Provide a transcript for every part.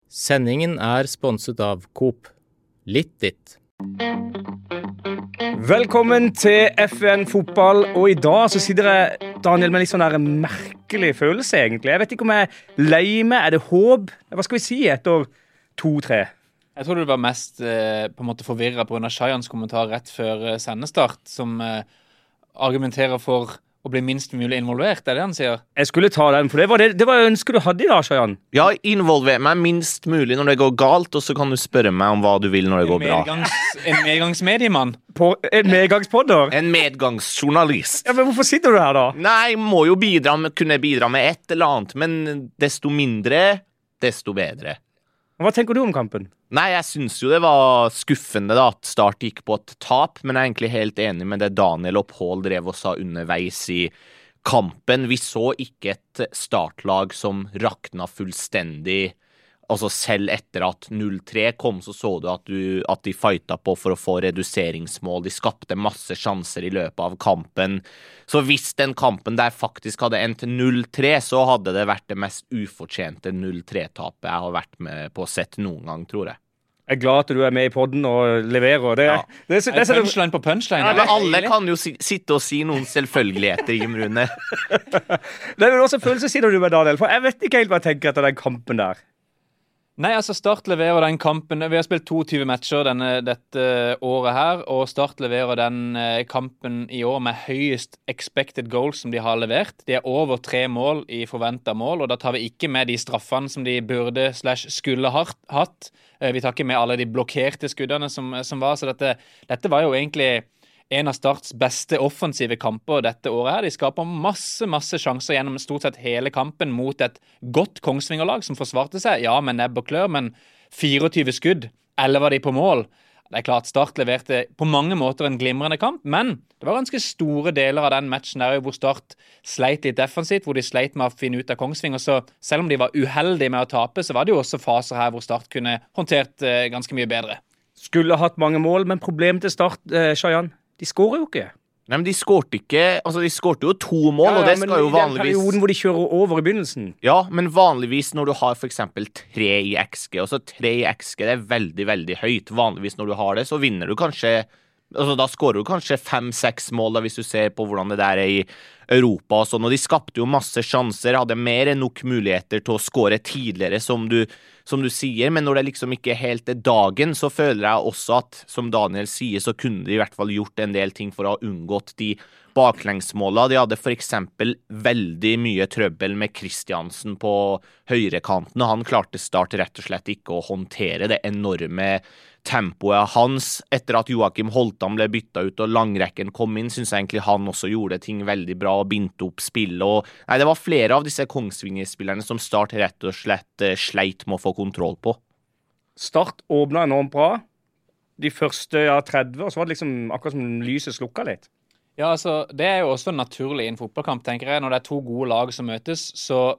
Sendingen sponset av Coop. Litt ditt. Velkommen til FN Fotball, og i dag så sitter jeg, Daniel, med litt sånn der merkelig følelse egentlig. Jeg vet ikke om jeg lei meg, det håp? Hva skal vi si etter 2-3? Jeg tror du var mest på en måte forvirret på grunn av Shayans kommentar rett før sendestart, som argumenterer for å bli minst mulig involvert, det han sier? Jeg skulle ta den, for det var ønsket du hadde i dag, Shayan. Ja, involver meg minst mulig når det går galt, og så kan du spørre meg om hva du vil når det går bra. En medgangsmediemann? En medgangspodder? En medgangsjournalist. Ja, men hvorfor sitter du her da? Nei, må jo kunne bidra med et eller annet, men desto mindre, desto bedre. Hva tenker du om kampen? Nei, jeg synes jo det var skuffende da, at Start gikk på et tap, men jeg er egentlig helt enig med det Daniel og Paul drev og sa underveis i kampen. Vi så ikke et startlag som rakna fullstendig. Altså selv etter at 0-3 kom, så du at de fighta på for å få reduseringsmål. De skapte masse sjanser i løpet av kampen. Så hvis den kampen der faktisk hadde endt 0-3, så hadde det vært det mest ufortjente 0-3-tapet jeg har vært med på å sett noen gang, tror jeg. Jeg er glad at du er med i podden og leverer. Det er punchline på punchline. Ja, alle kan jo sitte og si noen selvfølgeligheter, Jim Rune. Det er også følelse, sier du med Daniel, for jeg vet ikke helt hva jeg tenker etter den kampen der. Nei, altså Start leverer den kampen. Vi har spilt 22 matcher dette året her, og Start leverer den kampen i år med høyest expected goals som de har levert. De over 3 mål i forventet mål, og da tar vi ikke med de straffene som de burde/skulle hatt. Vi tar ikke med alle de blokkerte skuddene som var, så dette var jo egentlig en av Starts beste offensive kamper dette året her. De skaper masse sjanser gjennom stort sett hele kampen mot et godt Kongsvinger-lag som forsvarte seg. Ja, med nebb og klør, men 24 skudd, 11 var de på mål. Det er klart Start leverte på mange måter en glimrende kamp, men det var ganske store deler av den matchen der hvor Start sleit litt defensivt, hvor de sleit med å finne ut av Kongsvinger. Så selv om de var uheldige med å tape, så var det jo også faser her hvor Start kunne håndtert ganske mye bedre. Skulle hatt mange mål, men problemet til Start, Shayan, de skårer jo ikke. Nei, men de skårte ikke. Altså, de skårte jo 2 mål, og det skal jo vanligvis... I den perioden hvor de kjører over i begynnelsen. Ja, men vanligvis når du har for eksempel 3 i XG, og så 3 i XG, det er veldig, veldig høyt. Vanligvis når du har det, så vinner du kanskje... Altså, da skårer du kanskje 5-6 mål da, hvis du ser på hvordan det der i Europa og sånn, og de skapte jo masse sjanser, hadde mer enn nok muligheter til å skåre tidligere, som du sier, men når det liksom ikke er helt dagen, så føler jeg også at, som Daniel sier, så kunne de i hvert fall gjort en del ting for å ha unngått de baklengsmåla. De hadde for eksempel veldig mye trøbbel med Kristiansen på høyrekanten, og han klarte Start rett og slett ikke å håndtere det enorme tempoet hans. Etter at Joakim Holtan ble byttet ut og Langrekken kom inn, synes jeg egentlig han også gjorde ting veldig bra og bindte opp spillet. Og, nei, det var flere av disse Kongsvinger-spillerne som Start rett og slett sleit med å få kontroll på. Start åpnet enormt bra. De første 30, og så var det liksom akkurat som lyset slukket litt. Ja, altså, det er jo også naturlig i en fotballkamp, tenker jeg. Når det er 2 gode lag som møtes,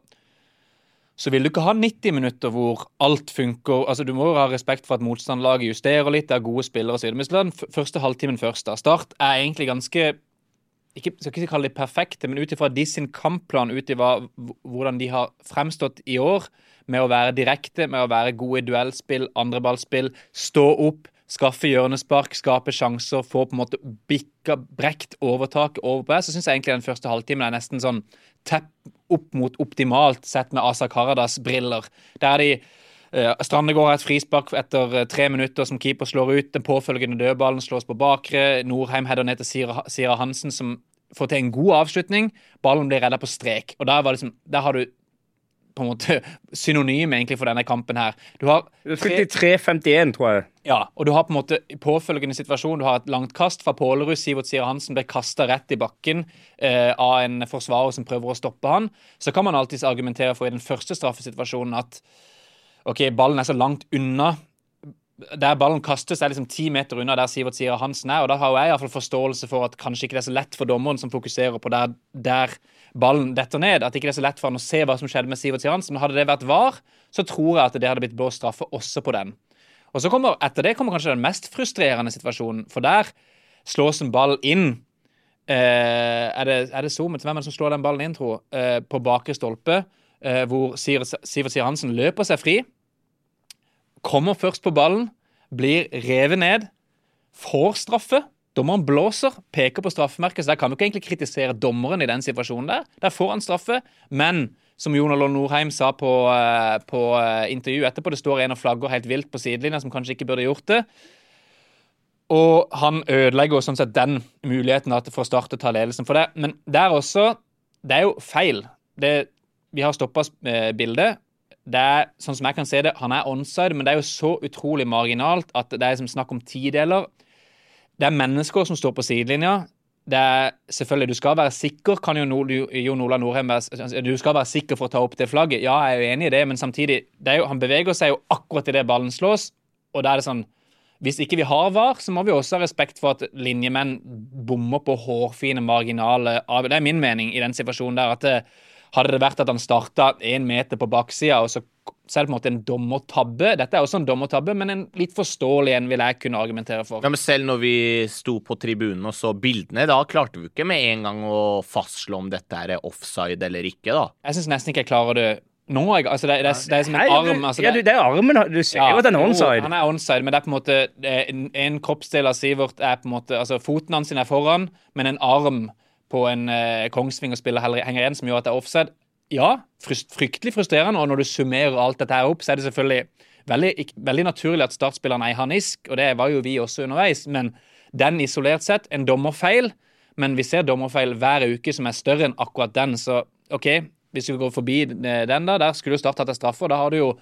så vil du ikke ha 90 minutter hvor alt funker. Altså, du må jo ha respekt for at motstandlaget justerer litt, det er gode spillere og så videre. Men så den første halvtimen først da. Start er egentlig ganske, skal ikke kalle det perfekte, men ut ifra de sin kampplan, ut ifra hvordan de har fremstått i år, med å være direkte, med å være gode i duellspill, andreballspill, stå opp, skaffe hjørnespark, skape sjanser, få på en måte brekt overtak over på det, så synes jeg egentlig den første halvtimen er nesten sånn tepp opp mot optimalt sett med Asa Karadas briller. Der Strandegård har et frispark etter 3 minutter som keeper slår ut, den påfølgende dødballen slås på bakre, Norheim header ned til Sira Hansen som får til en god avslutning, ballen blir reddet på strek, og der har du på en måte synonym egentlig for denne kampen her. Du har 3-51, tror jeg. Ja, og du har på en måte i påfølgende situasjon, du har et langt kast fra Pålerud, Sivert Sira Hansen ble kastet rett i bakken av en forsvarer som prøver å stoppe han. Så kan man alltid argumentere for i den første straffesituasjonen at ok, ballen er så langt unna, der ballen kastes liksom 10 meter unna der Sivert Sira Hansen og da har jeg i hvert fall forståelse for at kanskje ikke det er så lett for dommeren som fokuserer på der ballen detter ned, at ikke det er så lett for han å se hva som skjedde med Sivert Sira Hansen, men hadde det vært VAR, så tror jeg at det hadde blitt blåst straffe også på den. Og så etter det kommer kanskje den mest frustrerende situasjonen, for der slås en ball inn, er det Zoomet, hvem er det som slår den ballen inn, tror jeg, på bakre stolpe, hvor Sivert Sira Hansen løper seg fri, kommer først på ballen, blir revet ned, får straffe, dommeren blåser, peker på straffemerket, så der kan vi ikke egentlig kritisere dommeren i den situasjonen der. Der får han straffe, men som Jon Arne Norheim sa på intervju etterpå, det står en og flagger helt vilt på sidelinjen som kanskje ikke burde gjort det. Og han ødelegger sånn sett den muligheten for å starte å ta ledelsen for det. Men der også, det jo feil. Vi har stoppet bildet. Det sånn som jeg kan se det, han onside, men det jo så utrolig marginalt at det som snakk om 10-deler. Det mennesker som står på sidelinja. Det selvfølgelig, du skal være sikker, kan jo Jon Olav Norheim du skal være sikker for å ta opp det flagget. Ja, jeg jo enig i det, men samtidig, han beveger seg jo akkurat i det ballen slås, og det det sånn, hvis ikke vi har VAR, så må vi også ha respekt for at linjemenn bommer på hårfine marginale av. Det min mening i den situasjonen der, at hadde det vært at han startet 1 meter på baksida, og så det på en måte en dommertabbe. Dette også en dommertabbe, men en litt forståelig en vil jeg kunne argumentere for. Ja, men selv når vi sto på tribunen og så bildene, da klarte vi ikke med en gang å fastslå om dette offside eller ikke, da. Jeg synes nesten ikke jeg klarer det nå. Altså det som en arm. Altså det armen, du ser jo at den onside. Han onside, men det på en måte en kroppsdel av Sivert på en måte, altså foten hans foran, men en arm på en Kongsvinger-spiller henger igjen som gjør at det offside. Ja, fryktelig frustrerende, og når du summerer alt dette her opp, så det selvfølgelig veldig naturlig at startspilleren har nisk, og det var jo vi også underveis, men den isolert sett, en dommerfeil, men vi ser dommerfeil hver uke som større enn akkurat den, så ok, hvis vi går forbi den der skulle du Start hatt en straffe, og da har du jo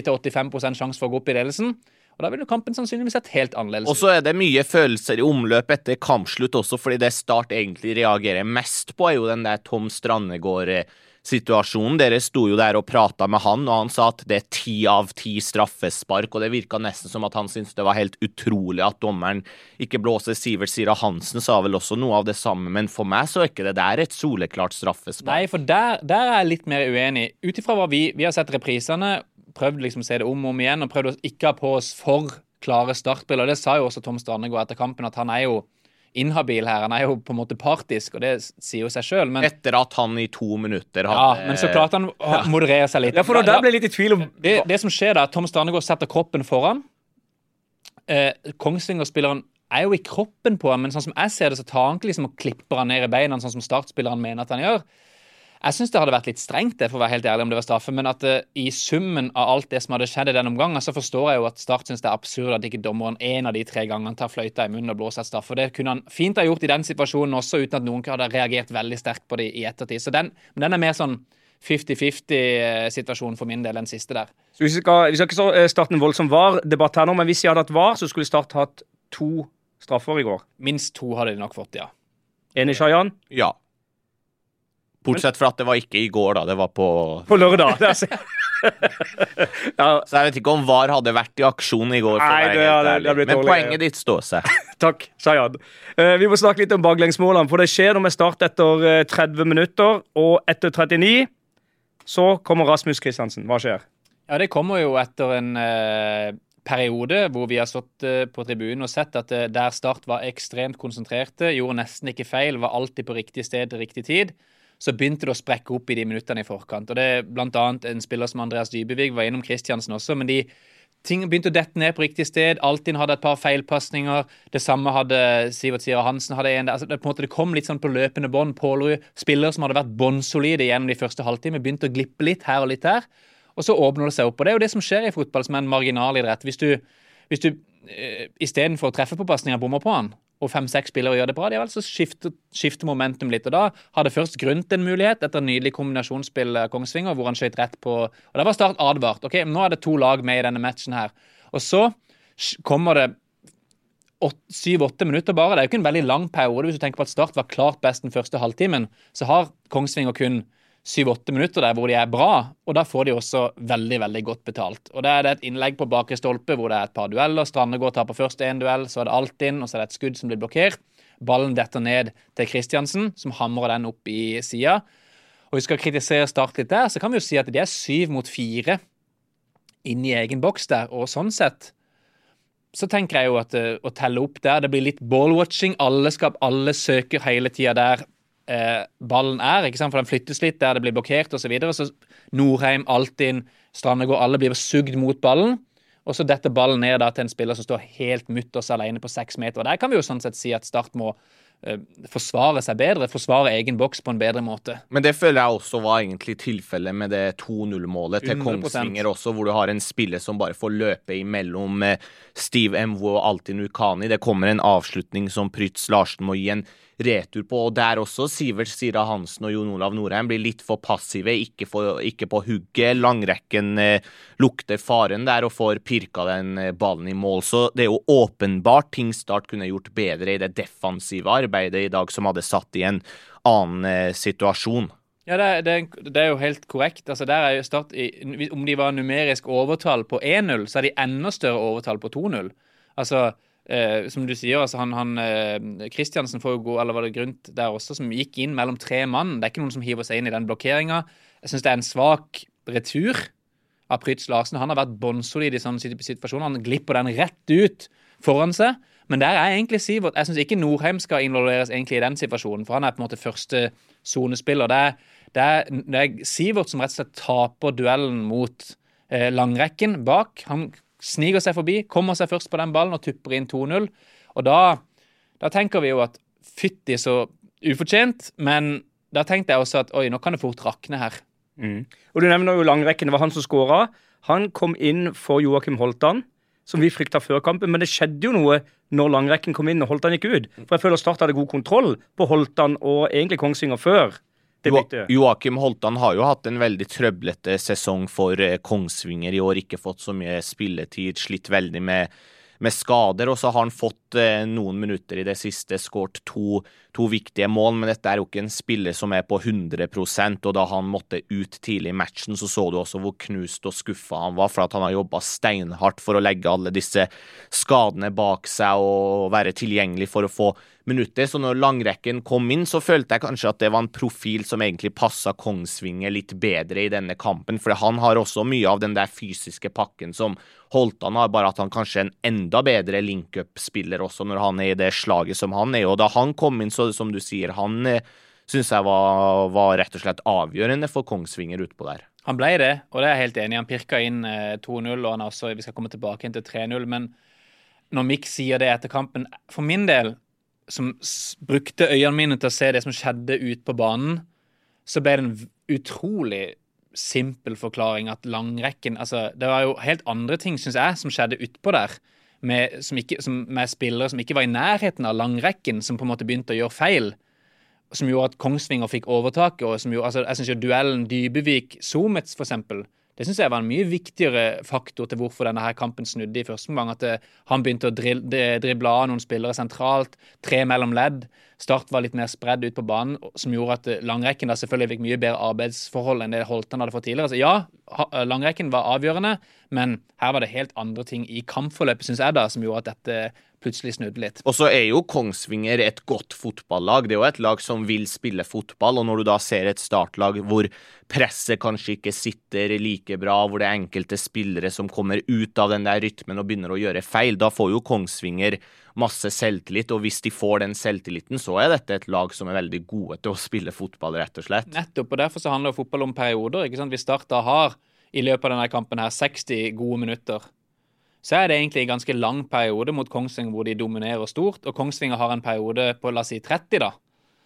80-85% sjanse for å gå opp i ledelsen, og da vil jo kampen sannsynligvis sett helt annerledes. Og så det mye følelser i omløp etter kampslutt også, fordi det Start egentlig reagerer mest på jo den der Tom Strandegård-situasjonen. Dere sto jo der og pratet med han, og han sa at det 10 av 10 straffespark, og det virket nesten som at han syntes det var helt utrolig at dommeren ikke blåser. Sivert Sira Hansen sa vel også noe av det samme, men for meg så ikke det der et soleklart straffespark. Nei, for der jeg litt mer uenig. Utifra hva vi har sett reprisene, prøvd liksom å se det om og om igjen, og prøvd å ikke ha på oss for klare startbriller. Det sa jo også Tom Strandegård etter kampen, at han jo inhabil her, han jo på en måte partisk, og det sier jo seg selv. Men etter at han i 2 minutter hadde... Ja, men så klart han modererer seg litt. Ja, for der ble litt i tvil om... Det som skjer da, Tom Strandegård setter kroppen foran. Kongsvinger-spilleren jo i kroppen på han, men sånn som jeg ser det, så tar han ikke liksom og klipper han ned i beina, sånn som startspilleren mener at han gjør. Jeg synes det hadde vært litt strengt det, for å være helt ærlig om det var straffe, men at i summen av alt det som hadde skjedd i den omgangen, så forstår jeg jo at Start synes det absurd at ikke dommeren en av de 3 gangene tar fløyta i munnen og blåser et straffe, og det kunne han fint ha gjort i den situasjonen også, uten at noen hadde reagert veldig sterkt på det i ettertid. Så den mer sånn 50-50-situasjon for min del, den siste der. Så vi skal ikke starte en voldsom VAR-debatt her nå, men hvis jeg hadde hatt VAR, så skulle Start hatt 2 straffer i går. Minst 2 hadde de nok fått, ja. Enig, Shayan? Ja. Bortsett fra at det var ikke i går da, det var på lørdag. Ja. Så jeg vet ikke om VAR hadde vært i aksjon i går. Nei, det men poenget ditt står seg. Takk, Shayan. Vi må snakke litt om baklengsmålene, for det skjer når vi starter etter 30 minutter, og etter 39 så kommer Rasmus Kristiansen. Hva skjer? Ja, det kommer jo etter en periode hvor vi har stått på tribunen og sett at der Start var ekstremt konsentrerte, gjorde nesten ikke feil, var alltid på riktig sted, riktig tid, så begynte det å sprekke opp i de minuttene i forkant. Og det blant annet en spiller som Andreas Dybevig var innom Kristiansen også, men ting begynte å dette ned på riktig sted. Altinn hadde et par feilpassninger. Det samme hadde Sivert Sira Hansen. Altså, på en måte, det kom litt sånn på løpende bånd. Pålerud, spillere som hadde vært båndsolide gjennom de første halvtime, begynte å glippe litt her og litt der. Og så åpner det seg opp. Og det jo det som skjer i fotball, som en marginalidrett. Hvis du i stedet for å treffe på passninger bommer på han, og 5-6 spillere gjør det bra, de har altså skifter momentum litt, og da hadde først Grunt en mulighet etter en nydelig kombinasjonsspill Kongsvinger, hvor han skjøt rett på, og da var Start advart. Ok, nå det 2 lag med i denne matchen her. Og så kommer det 7-8 minutter bare, det jo ikke en veldig lang periode, hvis du tenker på at Start var klart best den første halvtimen, så har Kongsvinger kun 7-8 minutter der hvor de bra, og da får de også veldig, veldig godt betalt. Og da det et innlegg på bakre stolpe hvor det et par dueller, Strandegård tar på først en duell, så det Altinn, og så det et skudd som blir blokkert. Ballen detter ned til Kristiansen, som hamrer den opp i siden. Og vi skal kritisere Start litt der, så kan vi jo si at de 7-4 inn i egen boks der, og sånn sett så tenker jeg jo at å telle opp der, det blir litt ballwatching, alle søker hele tiden der ballen ikke sant, for den flyttes litt der det blir blokkert og så videre, så Norheim, Altinn, Strandegård, alle blir sugd mot ballen, og så dette ballen ned da til en spiller som står helt mutters alene på 6 meter. Og der kan vi jo sånn sett si at Start må forsvare seg bedre, forsvare egen boks på en bedre måte. Men det føler jeg også var egentlig tilfellet med det 2-0-målet til 100%. Kongsvinger også, hvor du har en spiller som bare får løpe imellom Steve Mvo og Altin Ukani. Det kommer en avslutning som Prytz Larsen må gi en retur på, og der også Sivert Sira Hansen og Jon Olav Norheim blir litt for passive, ikke på hugget. Langrekken lukter faren der og får pirka den ballen i mål, så det er jo åpenbart ting Start kunne gjort bedre i det defensive arbeidet i dag, som hadde satt i en annen situasjon. Ja, det er jo helt korrekt. Altså, der er jo Start om de var numerisk overtall på 1-0, så er de enda større overtall på 2-0. Altså, som du sier, altså Kristiansen får jo gå, eller var det Grunt der også, som gikk inn mellom 3 mann. Det er ikke noen som hiver seg inn i den blokkeringen. Jeg synes det er en svak retur av Prytz Larsen. Han har vært båndsolid i sånne situasjoner. Han glipper den rett ut foran seg. Men der er egentlig Sivert. Jeg synes ikke Norheim skal involveres egentlig i den situasjonen, for han er på en måte første zonespiller. Det er Sivert som rett og slett taper duellen mot langrekken bak. Han sniger seg forbi, kommer seg først på den ballen og tupper inn 2-0. Og da tenker vi jo at fytti så ufortjent, men da tenkte jeg også at oi, nå kan det fort rakne her. Og du nevner jo langrekken, det var han som skåret. Han kom inn for Joakim Holtan, som vi fryktet før kampen, men det skjedde jo noe når langrekken kom inn og Holtan gikk ut. For jeg føler Start hadde god kontroll på Holtan og egentlig Kongsvinger før. Joakim Holtan har jo hatt en veldig trøblete sesong for Kongsvinger i år, ikke fått så mye spilletid, slitt veldig med skader, og så har han fått noen minutter i det siste, skåret to viktige mål, men dette er jo ikke en spiller som er på 100%, og da han måtte ut tidlig i matchen, så du også hvor knust og skuffa han var, for at han har jobbet steinhardt for å legge alle disse skadene bak seg og være tilgjengelig for å få minutter. Så når langrekken kom inn, så følte jeg kanskje at det var en profil som egentlig passet Kongsvinger litt bedre i denne kampen, for han har også mye av den der fysiske pakken som Holtan har, bare at han kanskje er en enda bedre link-up-spiller også når han er i det slaget som han er, og da han kom inn, så som du sier, han synes jeg var rett og slett avgjørende for Kongsvinger utpå der. Han ble det, og det er jeg helt enig. Han pirka inn 2-0, og han også, vi skal komme tilbake inn til 3-0, men når Mick sier det etter kampen, for min del, som brukte øynene mine til å se det som skjedde ut på banen, så ble det en utrolig simpel forklaring at langrekken, altså det var jo helt andre ting, synes jeg, som skjedde utpå der, med spillere som ikke var i nærheten av langrekken, som på en måte begynte å gjøre feil, som gjorde at Kongsvinger fikk overtaket, og som gjorde, altså jeg synes jo duellen Dybevik-Somets for eksempel, det synes jeg var en mye viktigere faktor til hvorfor denne her kampen snudde i første omgang, at han begynte å drible av noen spillere sentralt, 3 mellom ledd, Start var litt mer spredd ut på banen, som gjorde at langrekken da selvfølgelig fikk mye bedre arbeidsforhold enn det Holtan hadde fått tidligere. Så ja, langrekken var avgjørende, men her var det helt andre ting i kampforløpet, synes jeg da, som gjorde at dette plutselig snudde litt. Og så er jo Kongsvinger et godt fotballag. Det er jo et lag som vil spille fotball, og når du da ser et startlag hvor presset kanskje ikke sitter like bra, hvor det er enkelte spillere som kommer ut av den der rytmen og begynner å gjøre feil, da får jo Kongsvinger masse selvtillit, og hvis de får den selvtilliten, så er dette et lag som er veldig gode til å spille fotball, rett og slett. Nettopp, og derfor så handler jo fotball om perioder, ikke sant? Vi starter har i løpet av denne kampen her 60 gode minutter. Så er det egentlig en ganske lang periode mot Kongsvinger hvor de dominerer stort, og Kongsvinger har en periode på, la oss si, 30 da.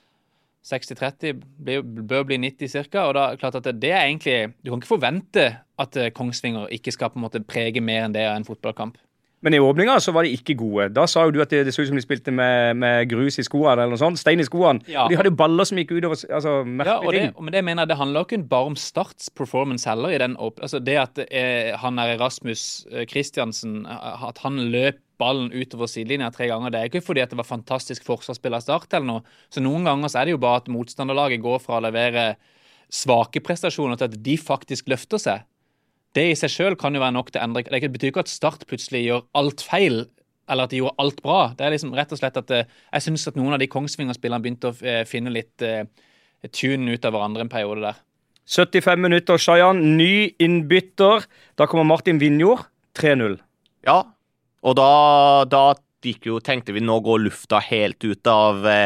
60-30 bør bli 90 cirka, og da er det klart at det er egentlig, du kan ikke forvente at Kongsvinger ikke skal på en måte prege mer enn det av en fotballkamp. Men i åpninga så var de ikke gode. Da sa jo du at det så ut som de spilte med grus i skoene eller noe sånt, stein i skoene. Ja. Og de hadde jo baller som gikk utover, altså merkelige ting. Men det mener jeg, det handler jo ikke bare om Starts performance heller i den altså det at han er Rasmus Kristiansen, at han løp ballen utover sidelinja 3 ganger, det er ikke fordi at det var fantastisk forsvarsspill av Start eller noe. Så noen ganger så er det jo bare at motstanderlaget går fra å levere svake prestasjoner til at de faktisk løfter seg. Det i seg selv kan jo være nok til å endre. Det betyr ikke at Start plutselig gjør alt feil, eller at de gjorde alt bra. Det er liksom rett og slett at jeg synes at noen av de Kongsvinger-spillerne begynte å finne litt tune ut av hverandre en periode der. 75 minutter, Shayan. Ny innbytter. Da kommer Martin Vinjord. 3-0. Ja, og da tenkte vi nå går lufta helt ut av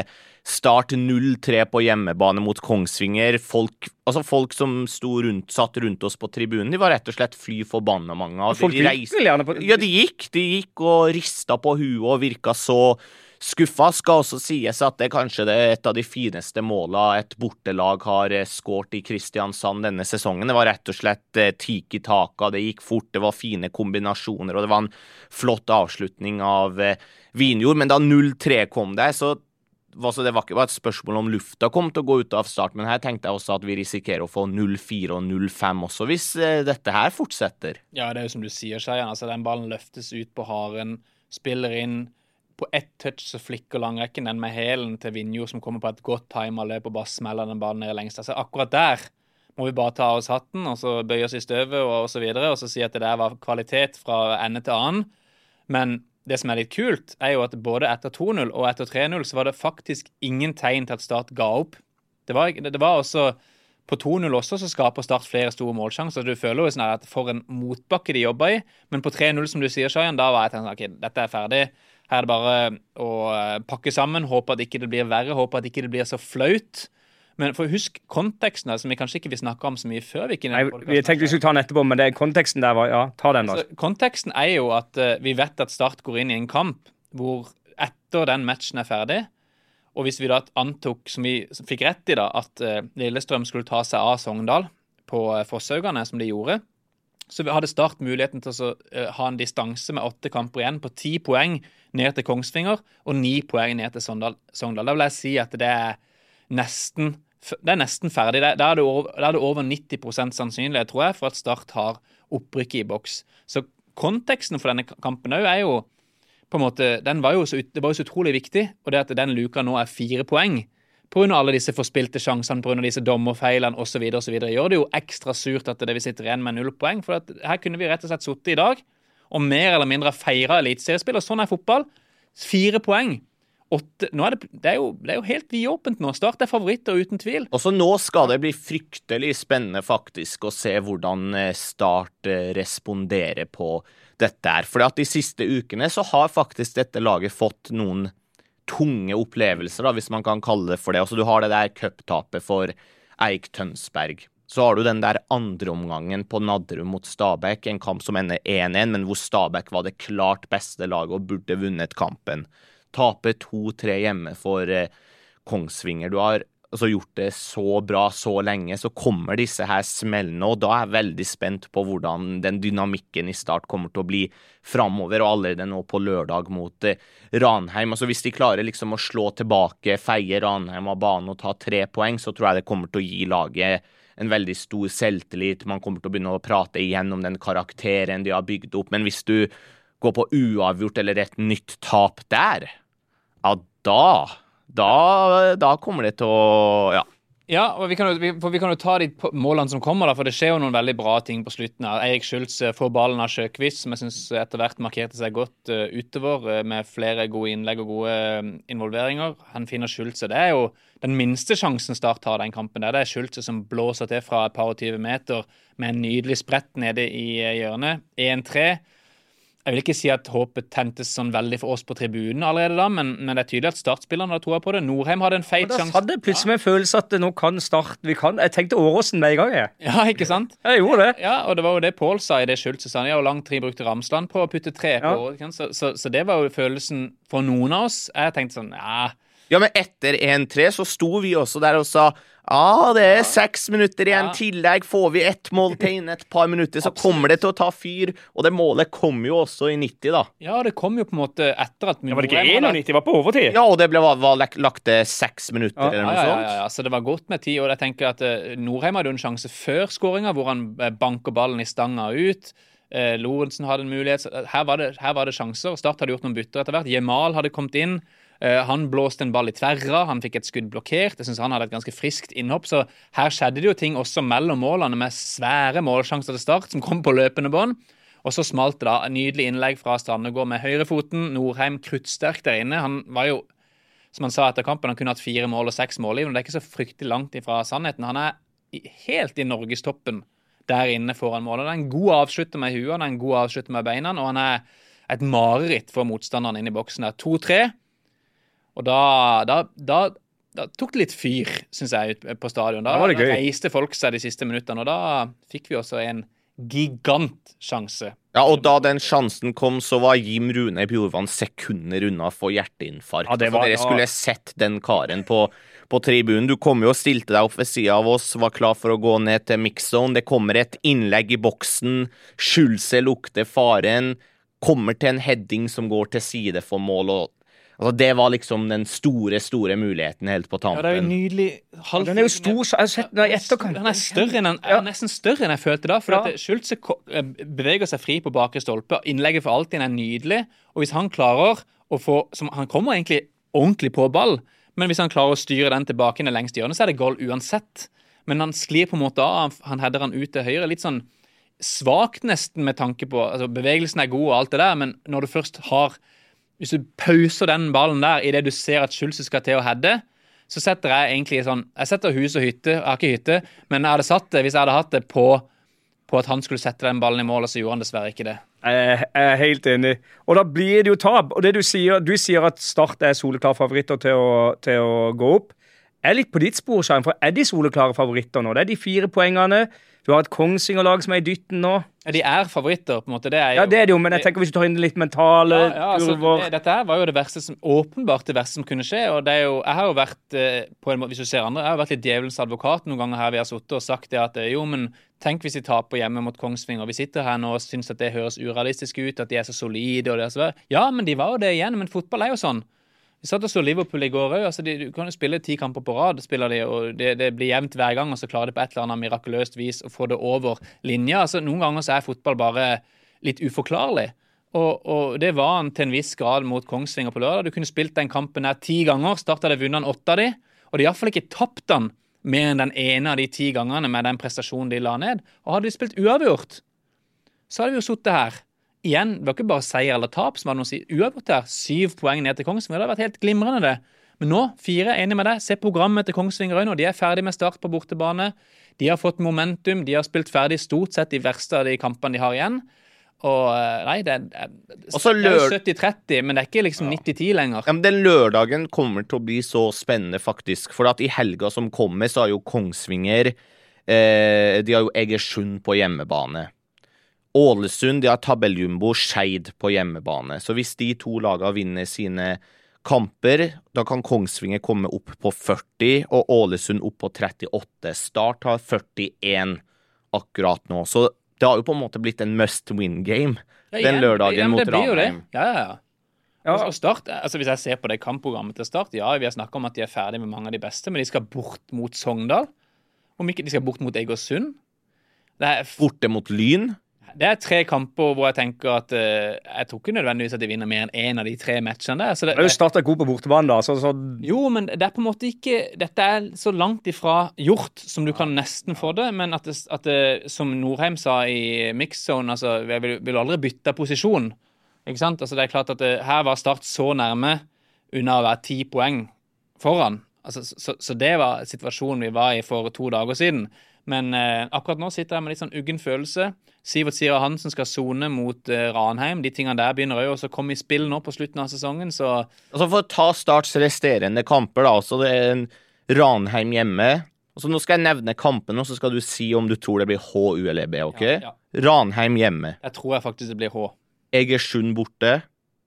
Start 0-3 på hjemmebane mot Kongsvinger. Folk som satt rundt oss på tribunen, de var rett og slett fly forbanna mange. Folk gikk vel gjerne på... Ja, de gikk og ristet på huet og virket så skuffa. Skal også sies at det kanskje er et av de fineste målene et bortelag har skårt i Kristiansand denne sesongen. Det var rett og slett tiki-taka, det gikk fort, det var fine kombinasjoner, og det var en flott avslutning av Vinjord. Men da 0-3 kom der, så det var ikke bare et spørsmål om lufta kom til å gå ut av start, men her tenkte jeg også at vi risikerer å få 0-4 og 0-5 også, hvis dette her fortsetter. Ja, det er jo som du sier, Skjeien. Altså, den ballen løftes ut på haren, spiller inn på ett touch, så flikker langrekken den med hælen til Vinjord, som kommer på et godt time av løp og bare smeller den ballen ned lengst. Altså, akkurat der må vi bare ta oss hatten, og så bøye oss i støvet og så videre, og så si at det der var kvalitet fra ende til annen. Men det som er litt kult, er jo at både etter 2-0 og etter 3-0 så var det faktisk ingen tegn til at Start ga opp. Det var også på 2-0 også, så skaper Start flere store målsjanser. Du føler jo sånn at for en motbakke de jobber i, men på 3-0, som du sier, Skjeien, da var jeg tenkt, ok, dette er ferdig. Her er det bare å pakke sammen, håpe at ikke det blir verre, håpe at ikke det blir så flaut. Men for husk konteksten, som vi kanskje ikke vil snakke om så mye før. Vi tenkte vi skulle ta den etterpå, men konteksten der var, ja, ta den da. Konteksten er jo at vi vet at Start går inn i en kamp hvor etter den matchen er ferdig, og hvis vi da antok, som vi fikk rett i da, at Lillestrøm skulle ta seg av Sogndal på Fosshaugane, som de gjorde, så hadde Start muligheten til å ha en distanse med 8 kamper igjen på 10 poeng ned til Kongsvinger og 9 poeng ned til Sogndal. Da vil jeg si at det er nesten ferdig. Da er det over 90% sannsynlighet, tror jeg, for at Start har opprykket i boks. Så konteksten for denne kampen er jo på en måte, det var jo så utrolig viktig, og det at den luka nå er 4 poeng, på grunn av alle disse forspilte sjansene, på grunn av disse dommerfeilene og så videre, gjør det jo ekstra surt at vi sitter igjen med 0 poeng, for at her kunne vi rett og slett sittet i dag, og mer eller mindre feiret eliteseriespill, og sånn er fotball. 4 poeng. 8, det er jo helt vidåpent nå. Start er favoritter uten tvil. Også nå skal det bli fryktelig spennende faktisk å se hvordan Start responderer på dette her. For at de siste ukene så har faktisk dette laget fått noen tunge opplevelser, da, hvis man kan kalle det for det. Altså, du har det der cuptapet for Eik Tønsberg. Så har du den der andre omgangen på Nadderud mot Stabæk, en kamp som ender 1-1, men hvor Stabæk var det klart beste laget og burde vunnet kampen. Tape 2-3 hjemme for Kongsvinger. Du har gjort det så bra så lenge, så kommer disse her smellene, og da er jeg veldig spent på hvordan den dynamikken i Start kommer til å bli fremover, og allerede nå på lørdag mot Ranheim. Altså hvis de klarer liksom å slå tilbake, feie Ranheim av banen og ta 3 poeng, så tror jeg det kommer til å gi laget en veldig stor selvtillit. Man kommer til å begynne å prate igjen om den karakteren de har bygd opp, men hvis du går på uavgjort eller et nytt tap der, ja, da kommer det til å, Ja, og vi kan jo ta de målene som kommer da, for det skjer jo noen veldig bra ting på slutten her. Eirik Schultz får ballen av Sjøkvist, som jeg synes etter hvert markerte seg godt utover, med flere gode innlegg og gode involveringer. Han finner Schultz, det er jo den minste sjansen Start har den kampen der. Det er Schultz som blåser til fra et par og 20 meter med en nydelig sprett nede i hjørnet. 1-3. Jeg vil ikke si at håpet tentes sånn veldig for oss på tribunen allerede da, men det er tydelig at startspillerne hadde troet på det. Norheim hadde en feit sjanse. Da hadde jeg plutselig med en følelse at nå kan Start, jeg tenkte Åråsen med i gang, jeg. Ja, ikke sant? Jeg gjorde det. Ja, og det var jo det Pål sa i det Schultz sa. Ja, og lang tid brukte Ramsland på å putte 3 på. Så det var jo følelsen for noen av oss. Jeg tenkte sånn, Ja, men etter 1-3 så sto vi også der og sa det er 6 minutter igjen, tillegg, får vi ett mål til inn et par minutter, så kommer det til å ta fyr, og det målet kom jo også i 90 da. Ja, det kom jo på en måte etter at... Ja, var det ikke 91, det var på overtid? Ja, og det var lagt til 6 minutter eller noe sånt. Ja, så det var godt med tid, og jeg tenker at Norheim hadde en sjanse før skåringen, hvor han banker ballen i stanga ut. Lorentzen hadde en mulighet, her var det sjanser. Start hadde gjort noen bytter etter hvert. Jemal hadde kommet inn. Han blåste en ball i tverra, han fikk et skudd blokkert. Jeg synes han hadde et ganske friskt innhopp, så her skjedde det jo ting også mellom målene med svære målsjanser til Start som kom på løpende bånd. Og så smalt det da en nydelig innlegg fra Strandegård med høyrefoten. Norheim kruttsterk der inne. Han var jo, som han sa etter kampen, han kunne hatt 4 mål og 6 mål i, men det er ikke så fryktelig langt ifra sannheten. Han er helt i Norgestoppen der inne foran målet. Det er en god avslutter med huet, han er en god avslutter med beina, og han er et mareritt for motstanderen inn i boksen der. 2-3. Og da da tok det litt fyr, synes jeg, ut på stadion. Da var det gøy. Reiste folk seg de siste minuttene, og da fikk vi også en gigantsjanse. Ja, og da den sjansen kom, så var Jim Rune Bjorvann sekunder unna for hjerteinfarkt. Ja, det var- Dere skulle sett den karen på tribunen. Du kom jo og stilte deg opp ved siden av oss, var klar for å gå ned til mixzone. Det kommer et innlegg i boksen. Schulze lukter faren. Kommer til en heading som går til side for mål. Og, altså, det var liksom den store muligheten helt på Ja, det er jo tampen. nydelig. Den er jo stor, så jeg har sett den i etterkant. Den er større enn nesten større enn jeg følte da. For Ja. at Schulze beveger seg fri på bakre stolpe. Innlegget for alltid er nydelig. Og hvis han klarer å få Han kommer egentlig ordentlig på ball, men hvis han klarer å styre den tilbake inn i lengst hjørne, så er det goal uansett. Men han sklir på en måte av. Han header han ut til høyre. Litt sånn svakt nesten med tanke på altså bevegelsen er god og alt det der, men når du først har hvis du pauser den ballen der i det du ser at Schulze skal til å heade, så setter jeg egentlig sånn jeg setter hus og hytte, jeg har ikke hytte, men jeg hadde satt det hvis jeg hadde hatt det på at han skulle sette den ballen i mål, og så gjorde han dessverre ikke det. Jeg er helt enig. Og da blir det jo tap. Og det du sier at Start er soleklare favoritter til å gå opp. Jeg er litt på ditt spor, Schein, for er de soleklare favoritter nå? Det er de 4 poengene. Du har et Kongsvinger-lag som er i dytten nå. Ja, de er favoritter, på en måte. Det er jo, Ja, det er det jo, men jeg tenker hvis du tar inn litt mentale altså, kurver. dette her var jo det verste som åpenbart det verste som kunne skje, og det er jo, jeg har jo vært på en måte, hvis du ser andre, jeg har jo vært litt djevelens advokat noen ganger her vi har sittet og sagt det at jo, men tenk hvis de taper hjemme mot Kongsvinger, vi sitter her nå og synes at det høres urealistisk ut, at de er så solide og det er så ja, men de var jo det igjen, men fotball er jo sånn. Vi satt og så Liverpool i går, altså du kan jo spille 10 kamper på rad, spiller de, og det blir jevnt hver gang, og så klarer de på et eller annet mirakuløst vis å få det over linja. Altså, noen ganger så er fotball bare litt uforklarlig, og det var han til en viss grad mot Kongsvinger på lørdag. Du kunne spilt den kampen her 10 ganger, startet det vunnet han 8 av de, og de har i hvert fall ikke tapt den mer enn den ene av de 10 gangene med den prestasjonen de la ned. Og hadde de spilt uavgjort, så hadde vi jo sittet her. Igjen, det var ikke bare seier eller tap som var noe å si. Uavgjort her, 7 poeng ned til Kongsvinger. Det hadde vært helt glimrende det. Men nå, 4, enig med deg. Se programmet til Kongsvinger nå. De er ferdig med Start på bortebane. De har fått momentum. De har spilt ferdig stort sett de verste av de kampene de har igjen. Og nei, det er jo 70-30, men det er ikke liksom 90-10 lenger. Ja, men den lørdagen kommer til å bli så spennende faktisk, for at i helga som kommer så har jo Kongsvinger de har jo Egersund på hjemmebane. Ålesund, de har tabelljumbo Skeid på hjemmebane. Så hvis de 2 lagene vinner sine kamper, da kan Kongsvinger komme opp på 40, og Ålesund opp på 38. Start har 41 akkurat nå. Så det har jo på en måte blitt en must-win-game den lørdagen mot Ranheim. Ja. Og Start, altså hvis jeg ser på det kampprogrammet til Start, ja, vi har snakket om at de er ferdige med mange av de beste, men de skal bort mot Sogndal. Om ikke de skal bort mot Egersund. Borte mot Lyn. Det er 3 kamper hvor jeg tenker at jeg tror ikke nødvendigvis at de vinner mer enn en av de 3 matchene der. Så Det er jo startet god på bortebane da, så... Jo, men det er på en måte ikke... Dette er så langt ifra gjort som du kan nesten få det, men at det som Norheim sa i mixzone, altså, jeg vil aldri bytte posisjon, ikke sant? Altså, det er klart at her var Start så nærme unna å være 10 poeng foran. Altså, så det var situasjonen vi var i for 2 dager siden. Men akkurat nå sitter jeg med litt sånn uggen følelse. Sivert Sira Hansen skal zone mot Ranheim. De tingene der begynner jo også å komme i spill nå på slutten av sesongen, så... Altså for å ta Starts resterende kamper da, så det er en Ranheim hjemme. Altså nå skal jeg nevne kampen, og så skal du si om du tror det blir H, U eller B, ok? Ja. Ranheim hjemme. Jeg tror jeg faktisk det blir H. Egersund borte.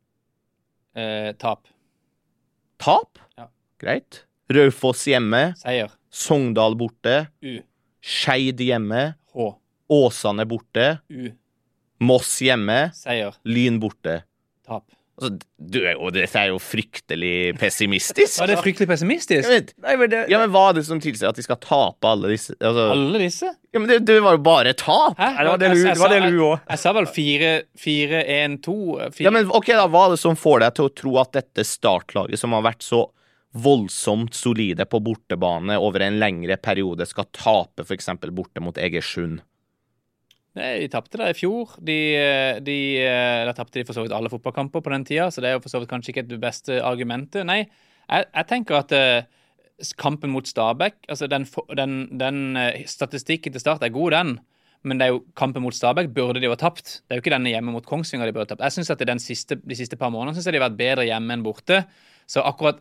Tap. Tap? Ja. Greit. Raufoss hjemme. Seier. Sogndal borte. U. Skeid hjemme. H. Åsane borte. U. Moss hjemme. Seier. Lyn borte. Tap. Altså, dette er jo fryktelig pessimistisk. Var det fryktelig pessimistisk? Ja, men hva er det som tilsier at de skal tape alle disse? Altså, Alle disse? ja, men det var jo bare tap. Hæ? Nei, det var det Lu også. Jeg sa vel 4-1-2. Ja, men ok da, hva er det som får deg til å tro at dette startlaget som har vært så voldsomt solide på bortebane over en lengre periode skal tape for eksempel borte mot Egersund? Nei, de tapte det i fjor. Da tapte de for så vidt alle fotballkamper på den tida, så det er jo for så vidt kanskje ikke det beste argumentet. Nei, jeg tenker at kampen mot Stabæk, altså den statistikken til Start er god, den. Men det er jo kampen mot Stabæk burde de jo ha tapt. Det er jo ikke denne hjemme mot Kongsvinger de burde ha tapt. Jeg synes at de siste par månedene synes jeg de har vært bedre hjemme enn borte. Så akkurat at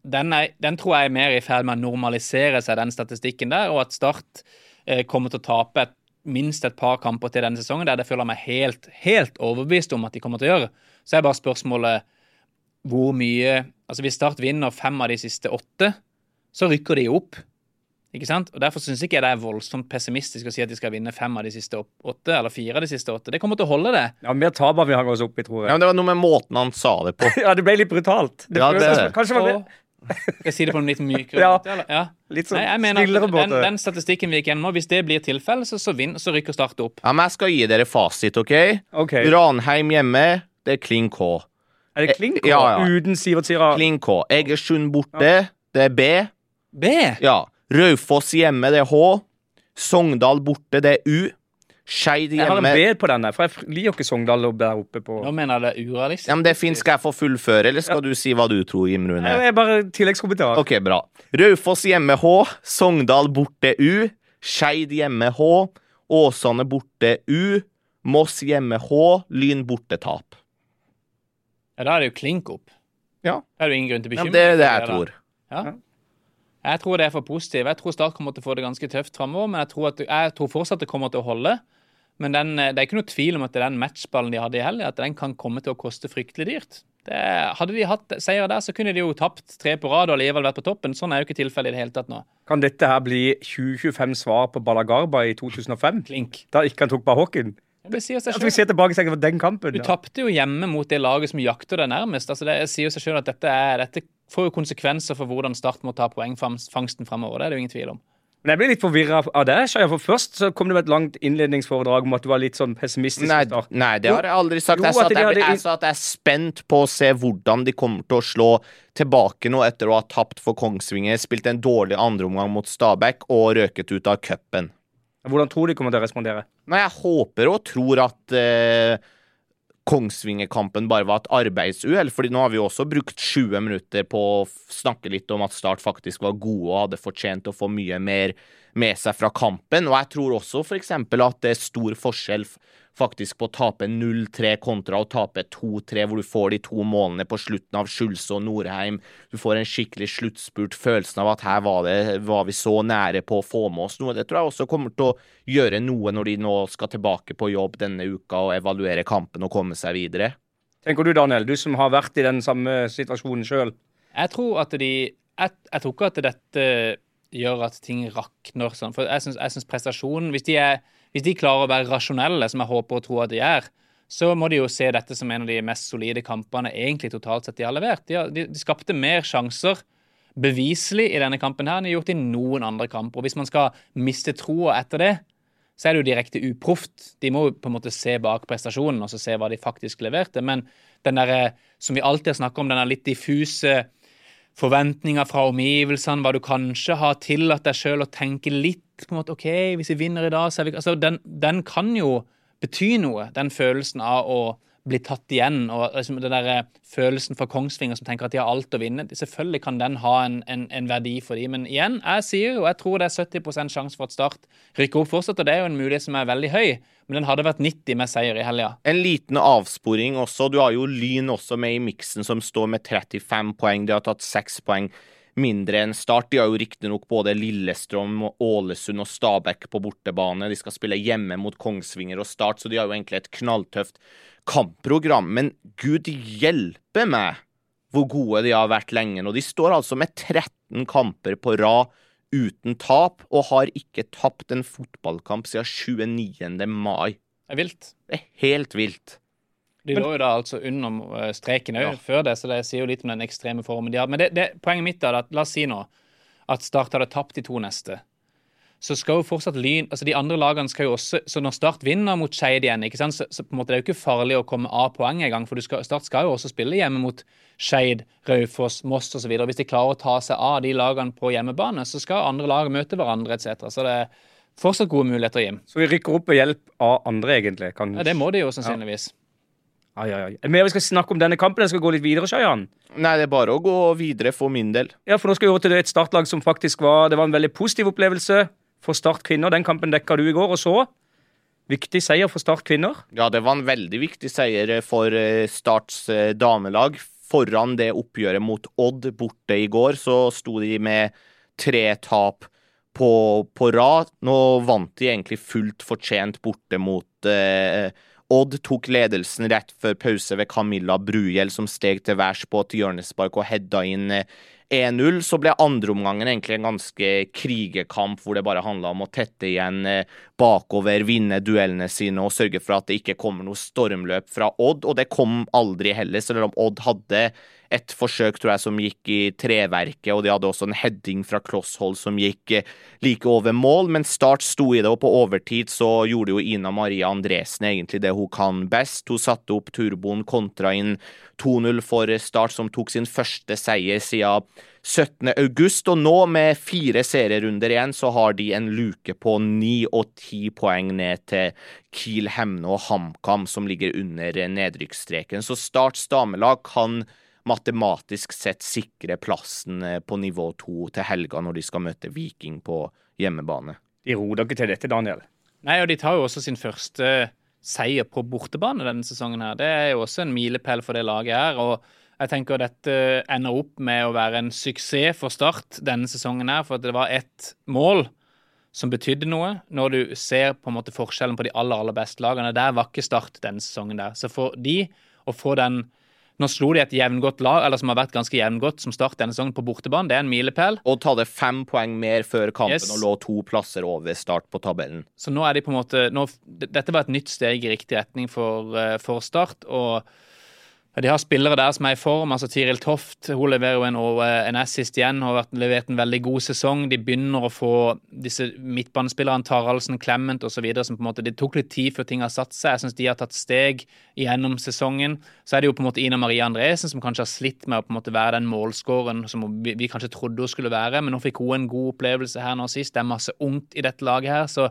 den tror jeg er mer i ferd med å normalisere seg, den statistikken der, og at Start kommer til å tape minst et par kamper til denne sesongen, der det føler meg helt overbevist om at de kommer til å gjøre. Så er bare spørsmålet hvor mye, altså hvis Start vinner 5 av de siste 8, så rykker de opp, ikke sant? Og derfor synes ikke jeg det er voldsomt pessimistisk å si at de skal vinne 5 av de siste 8, eller 4 av de siste 8. Det kommer til å holde det. Ja, mer taber vi hang oss opp i, tror jeg. Ja, men det var noe med måten han sa det på. Ja, det ble litt brutalt. Ja, det- Kanskje var det... Skal jeg si det på en litt mykere Ja. måte, eller? Ja. Litt sånn Nei, jeg mener snillere at måte. den statistikken vi gikk gjennom nå, hvis det blir tilfelle, så rykker Start opp. Ja, men jeg skal gi dere fasit, ok? Ok. Ranheim hjemme, det er klink K. Er det Klink? Ja. Uten Sivert Sira? Klink K. Egersund borte, det er B. B! Ja. Raufoss hjemme, det er H. Sogndal borte, det er U. Skeid Jeg har en hjemme. B på denne, for jeg liker ikke Sogndal der oppe på... Nå mener jeg det er urealistisk. Ja, men det finnes. Skal jeg få fullføre, eller skal du si hva du tror, Jim Rune? Jeg er bare tilleggskommentar. Ok, bra. Raufoss hjemme H, Sogndal borte U, Skeid hjemme H, Åsane borte U, Moss hjemme H, Lyn borte tap. Ja, da er det jo klink opp. Ja. Da er det jo ingen grunn til Ja, bekymring. det er det for jeg da. tror. Ja. Jeg tror det er for positivt. Jeg tror Start kommer til å få det ganske tøft fremover, men jeg tror fortsatt det kommer til å holde. Men det er ikke noe tvil om at den matchballen de hadde i helgen, at den kan komme til å koste fryktelig dyrt. Hadde de hatt seier der, så kunne de jo tapt 3 på rad og alligevel vært på toppen. Sånn er jo ikke tilfellet i det hele tatt nå. Kan dette her bli 2025 svar på Balagarba i 2005? Klink. Da ikke han tok Bahokken? Det sier seg At vi selv. ser tilbake og tenker på den kampen. Du tappte jo hjemme mot det laget som jakter deg nærmest. Altså det sier seg selv at dette får jo konsekvenser for hvordan Start må ta poengfangsten fremover. Det er det jo ingen tvil om. Men jeg ble litt forvirret av det, Shaya, for først så kom det med et langt innledningsforedrag om at du var litt sånn pessimistisk. Nei, i Start. nei, det har jeg aldri sagt. Jo, Jeg sa at at de jeg, hadde- jeg sa at jeg er spent på å se hvordan de kommer til å slå tilbake nå etter å ha tapt for Kongsvinger, spilt en dårlig andreomgang mot Stabæk og røket ut av cupen. Hvordan tror du de kommer til å respondere? Nei, jeg håper og tror at Kongsvinger-kampen bare var et arbeidsuhell, fordi nå har vi jo også brukt 20 minutter på å snakke litt om at Start faktisk var gode og hadde fortjent å få mye mer med seg fra kampen, og jeg tror også for eksempel at det er stor forskjell faktisk på å tape 0-3 kontra å tape 2-3, hvor du får de 2 målene på slutten av Skjulse og Norheim. Du får en skikkelig sluttspurt, følelsen av at her var vi så nære på å få med oss noe. Det tror jeg også kommer til å gjøre noe når de nå skal tilbake på jobb denne uka og evaluere kampen og komme seg videre. Tenker du, Daniel, du som har vært i den samme situasjonen selv? Jeg tror at jeg tror ikke at dette gjør at ting rakner sånn, for jeg synes prestasjonen, hvis de klarer å være rasjonelle, som jeg håper og tror at de er, så må de jo se dette som en av de mest solide kampene egentlig totalt sett de har levert. De skapte mer sjanser beviselig i denne kampen her enn de har gjort i noen andre kamper. Og hvis man skal miste troa etter det, så er det jo direkte uproft. De må på en måte se bak prestasjonen og så se hva de faktisk leverte. Men den der, som vi alltid har snakket om, den litt diffuse forventninger fra omgivelsene, hva du kanskje har tillatt deg selv å tenke litt på en måte, ok, hvis vi vinner i dag, så er vi... Altså, den kan jo bety noe, den følelsen av å bli tatt igjen, og liksom, den der følelsen for Kongsvinger som tenker at de har alt å vinne. Selvfølgelig kan den ha en verdi for dem, men igjen, jeg sier jo, jeg tror det er 70% sjanse for at Start rykker opp fortsatt, og det er jo en mulighet som er veldig høy, men den hadde vært 90 med seier i helga. En liten avsporing også. Du har jo Lyn også med i miksen, som står med 35 poeng. De har tatt 6 poeng mindre enn Start. De har jo riktignok både Lillestrøm, Ålesund og Stabæk på bortebane. De skal spille hjemme mot Kongsvinger og Start, så de har jo egentlig et knalltøft kampprogram. Men Gud hjelpe meg hvor gode de har vært lenge nå. De står altså med 13 kamper på rad uten tap, og har ikke tapt en fotballkamp siden 29. mai. Det er vilt. Det er helt vilt. De lå jo da altså under streken Ja. før det, så det sier jo litt om den ekstreme formen de har. Men poenget mitt er at, la oss si nå, at Start hadde tapt de 2 neste. Så skal jo fortsatt Lyn, altså de andre lagene skal jo også, så når Start vinner mot Skeid igjen, ikke sant, så på en måte det er jo ikke farlig å komme av poeng en gang, for Start skal jo også spille hjemme mot Skeid, Raufoss, Moss og så videre. Hvis de klarer å ta seg av de lagene på hjemmebane, så skal andre lag møte hverandre, etc. Så det er fortsatt gode muligheter, Jim. Så vi rykker opp ved hjelp av andre, egentlig. Ja, det må de jo sannsynligvis. Ai. Er det mer vi skal snakke om denne kampen? Den skal gå litt videre, Shayan? Nei, det er bare å gå videre for min del. Ja, for nå skal vi over til et startlag som faktisk var en veldig positiv opplevelse for Start kvinner. Den kampen dekket du i går, og så viktig seier for Start kvinner. Ja, det var en veldig viktig seier for Starts damelag. foran det oppgjøret mot Odd borte i går, så sto de med 3 tap på rad. Nå vant de egentlig fullt fortjent borte mot Odd, tok ledelsen rett før pause ved Camilla Brugjeld, som steg til værs på et hjørnespark og hedda inn 1-0. Så ble andre omgangen egentlig en ganske krigekamp, hvor det bare handlet om å tette igjen bakover, vinne duellene sine og sørge for at det ikke kommer noe stormløp fra Odd, og det kom aldri heller, selv om Odd hadde et forsøk, tror jeg, som gikk i treverket, og de hadde også en heading fra klosshold som gikk like over mål, men Start sto i det, og på overtid så gjorde jo Ina Maria Andresen egentlig det hun kan best. Hun satte opp turboen, kontra inn 2-0 for Start, som tok sin første seier siden 17. august, og nå med 4 serierunder igjen, så har de en luke på 9 og 10 poeng ned til Kiel, Hemne og HamKam, som ligger under nedrykksstreken. Så Starts damelag kan matematisk sett sikre plassen på nivå 2 til helga når de skal møte Viking på hjemmebane. De roder ikke til dette, Daniel. Nei, og de tar jo også sin første seier på bortebane denne sesongen her. Det er jo også en milepæl for det laget her, og jeg tenker dette ender opp med å være en suksess for Start denne sesongen her, for at det var ett mål som betydde noe. Når du ser på en måte forskjellen på de aller beste lagene, der var ikke Start denne sesongen der. Så for de å få den. Nå slo de et jevngodt lag, eller som har vært ganske jevngodt, som Start denne sesongen på bortebane. Det er en milepæl. Og ta det 5 poeng mer før kampen, Yes. og lå 2 plasser over Start på tabellen. Så nå er de på en måte, dette var et nytt steg i riktig retning for Start, og de har spillere der som er i form. Altså Tiril Toft, hun leverer jo en assist igjen, har levert en veldig god sesong. De begynner å få disse midtbanespillerne, Taraldsen, Clement og så videre, som på en måte, det tok litt tid før ting har satt seg. Jeg synes de har tatt steg gjennom sesongen. Så er det jo på en måte Ina Maria Andresen som kanskje har slitt med å på en måte være den målskåren som vi kanskje trodde hun skulle være, men nå fikk hun en god opplevelse her nå sist. Det er masse ungt i dette laget her, så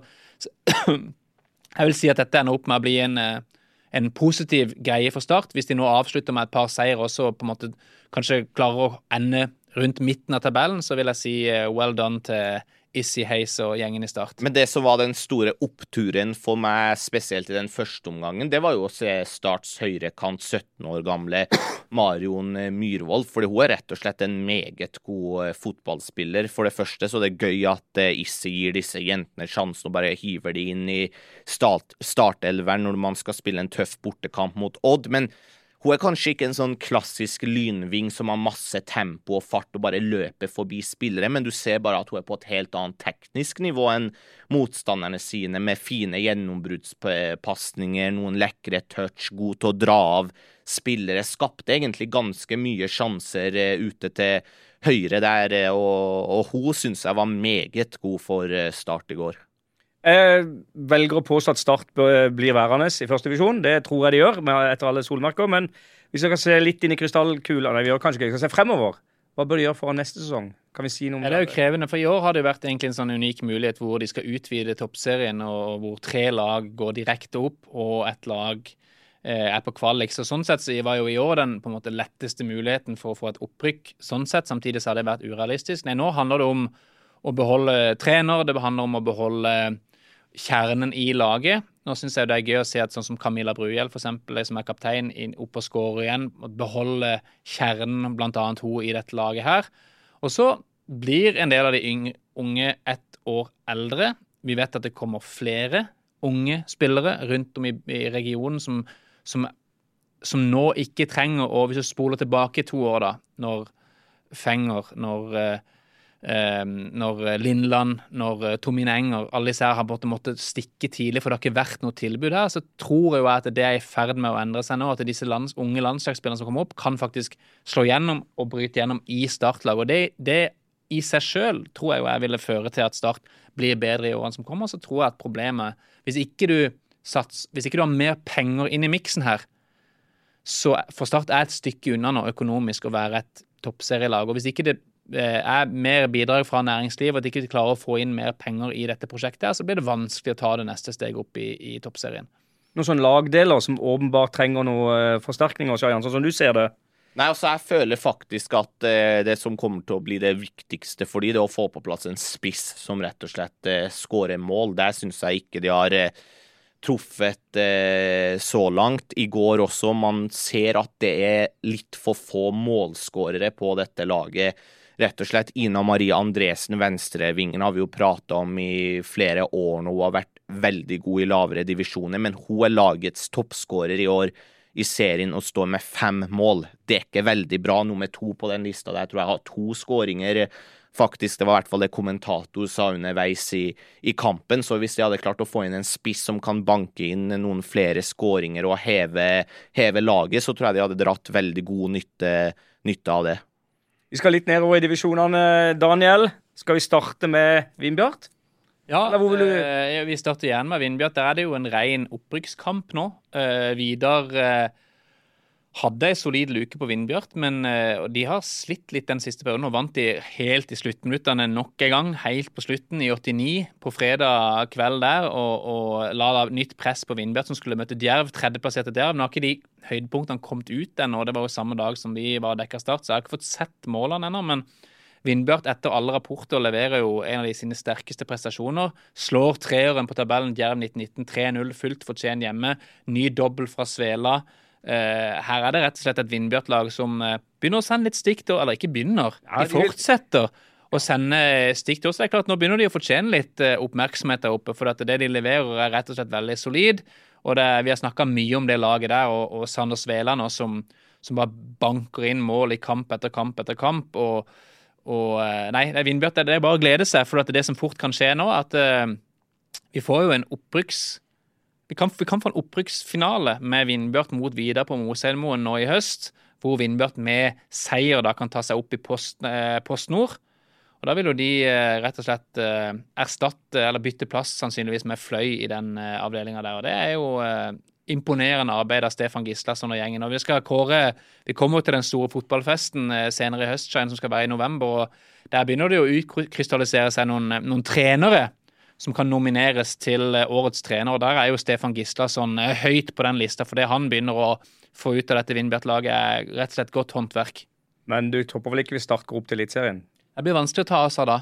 jeg vil si at dette ender opp med å bli en positiv greie for Start, hvis de nå avslutter med et par seier også, og på en måte kanskje klarer å ende rundt midten av tabellen, så vil jeg si well done til Issy Hayes og gjengen i Start. Men det som var den store oppturen for meg, spesielt i den første omgangen, det var jo å se Starts høyrekant 17 år gamle Marion Myrvold, fordi hun er rett og slett en meget god fotballspiller. For det første så er det gøy at Issy gir disse jentene sjansen og bare hiver de inn i startelveren når man skal spille en tøff bortekamp mot Odd, men hun er kanskje ikke en sånn klassisk lynving som har masse tempo og fart og bare løper forbi spillere, men du ser bare at hun er på et helt annet teknisk nivå enn motstanderne sine, med fine gjennombruddspasninger, noen lekre touch, god til å dra av spillere. Skapte egentlig ganske mye sjanser ute til høyre der, og hun synes jeg var meget god for Start i går. Jeg velger å påstå at Start blir værende i første divisjon. Det tror jeg de gjør, etter alle solmerker. Men hvis vi skal se litt inn i krystallkula, nei, vi gjør kanskje ikke, vi skal se fremover. Hva bør de gjøre for neste sesong? Kan vi si noe om det? Det er jo krevende, for i år har det vært egentlig en sånn unik mulighet hvor de skal utvide toppserien, og hvor 3 lag går direkte opp, og et lag er på kvalik. Så sånn sett så var jo i år den på en måte letteste muligheten for å få et opprykk. Sånn sett, samtidig så har det vært urealistisk. Nei, nå handler det om å beholde trener, det handler om å beholde kjernen i laget. Nå synes jeg det er gøy å se at sånn som Camilla Brugjeld, for eksempel, som er kaptein, opp og skårer igjen, og beholde kjernen, blant annet hun i dette laget her. Og så blir en del av de unge 1 år eldre. Vi vet at det kommer flere unge spillere rundt om i regionen som nå ikke trenger, og hvis du spoler tilbake 2 år da, når Fenger, når Lindland, når Tomin Enger, alle disse her har måttet stikke tidlig, for det har ikke vært noe tilbud her, så tror jeg at det er i ferd med å endre seg nå, at disse unge landslagsspillerne som kommer opp, kan faktisk slå gjennom og bryte gjennom i startlag, og det i seg selv tror jeg ville føre til at Start blir bedre i årene som kommer. Så tror jeg at problemet, hvis ikke du har mer penger inn i miksen her, så for Start er et stykke unna nå økonomisk å være et toppserielag, og hvis ikke det er mer bidrag fra næringslivet, at de ikke klarer å få inn mer penger i dette prosjektet, så blir det vanskelig å ta det neste steg opp i toppserien. Noen sånne lagdeler som åpenbart trenger noe forsterkninger, Sjajan, sånn som du ser det? Nei, altså jeg føler faktisk at det som kommer til å bli det viktigste for de, det er å få på plass en spiss som rett og slett skårer mål. Der synes jeg ikke de har truffet så langt. I går også, man ser at det litt for få målskårere på dette laget. Rett og slett Ina Marie Andresen, venstrevingen, har vi jo pratet om i flere år nå. Hun har vært veldig god i lavere divisjoner, men hun lagets toppskårer i år i serien og står med 5 mål. Det ikke veldig bra. Nummer 2 på den lista der tror jeg har 2 skåringer. Faktisk, det var i hvert fall det kommentator sa underveis i kampen, så hvis de hadde klart å få inn en spiss som kan banke inn noen flere skåringer og heve laget, så tror jeg de hadde dratt veldig god nytte av det. Vi skal litt nedover i divisjonene, Daniel. Skal vi starte med Vindbjart? Ja, Eller hvor vil du... vi starter igjen med Vindbjart. Der det jo en ren opprykkskamp nå. Vidar hadde en solid luke på Vindbjart, men de har slitt litt den siste perioden. Nå vant de helt i sluttminuttene nok en gang, helt på slutten i 89 på fredag kveld der, og la nytt press på Vindbjart som skulle møte Djerv, tredjeplasserte Djerv. Nå har ikke de høydepunktene kommet ut ennå, det var jo samme dag som de var dekket start, så jeg har ikke fått sett målene ennå, men Vindbjart etter alle rapporter leverer jo en av de sine sterkeste prestasjoner, slår treeren på tabellen Djerv 1919, 3-0, fullt fortjent hjemme, ny dobbel fra Svela. Her det rett og slett et Vindbjart-lag som begynner å sende litt stikk, eller ikke begynner, de fortsetter å sende stikk til oss. Det klart, nå begynner de å fortjene litt oppmerksomhet der oppe, for at det de leverer rett og slett veldig solid, og vi har snakket mye om det laget der, og Sander Svela nå som bare banker inn mål i kamp etter kamp etter kamp, nei, det Vindbjart, det bare å glede seg, for at det som fort kan skje nå, at vi får jo en Vi kan få en opprykksfinale med Vindbjart mot Vidar på Moselmoen nå i høst, hvor Vindbjart med seier da kan ta seg opp i Post Nord. Og da vil jo de rett og slett erstatte, eller bytte plass sannsynligvis med Fløy i den avdelingen der. Og det jo imponerende arbeid av Stefan Gislason og gjengen. Og vi kommer jo til den store fotballfesten senere i høstskjøen som skal være i november, og der begynner det jo å utkrystallisere seg noen trenere som kan nomineres til årets trener, og der jo Stefan Gislason høyt på den lista, for det han begynner å få ut av dette Vindbjart-laget rett og slett godt håndverk. Men du topper vel ikke vi starter opp til Elitserien? Det blir vanskelig å ta oss av da.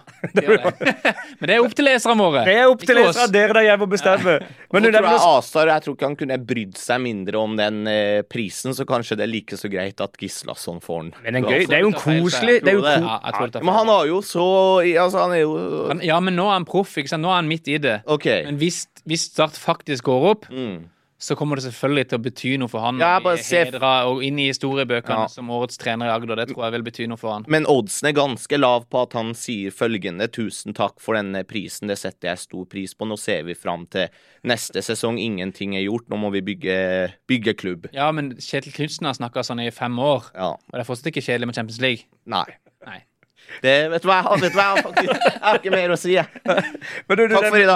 Men det opp til leserne våre. Det opp til leserne, dere der jeg får bestemme. Men jeg tror ikke han kunne brydd seg mindre om den prisen, så kanskje det like så greit at Gislason får den. Men det jo en koselig... Men han har jo så... Altså, han jo... Ja, men nå han proff, ikke sant? Nå han midt i det. Okay. Men hvis Start faktisk går opp... så kommer det selvfølgelig til å bety noe for han hedra og inn i historiebøkene som årets trener i Agder. Det tror jeg vil bety noe for han. Men oddsen ganske lav på at han sier følgende: 1000 takk for denne prisen, det setter jeg stor pris på. Nå ser vi fram til neste sesong. Ingenting gjort, nå må vi bygge klubb. Ja, men Kjetil Knudsen har snakket sånn i 5 år, og det fortsatt ikke kjedelig med Champions League. Nei. Vet du hva jeg har ikke mer å si. Takk for i dag.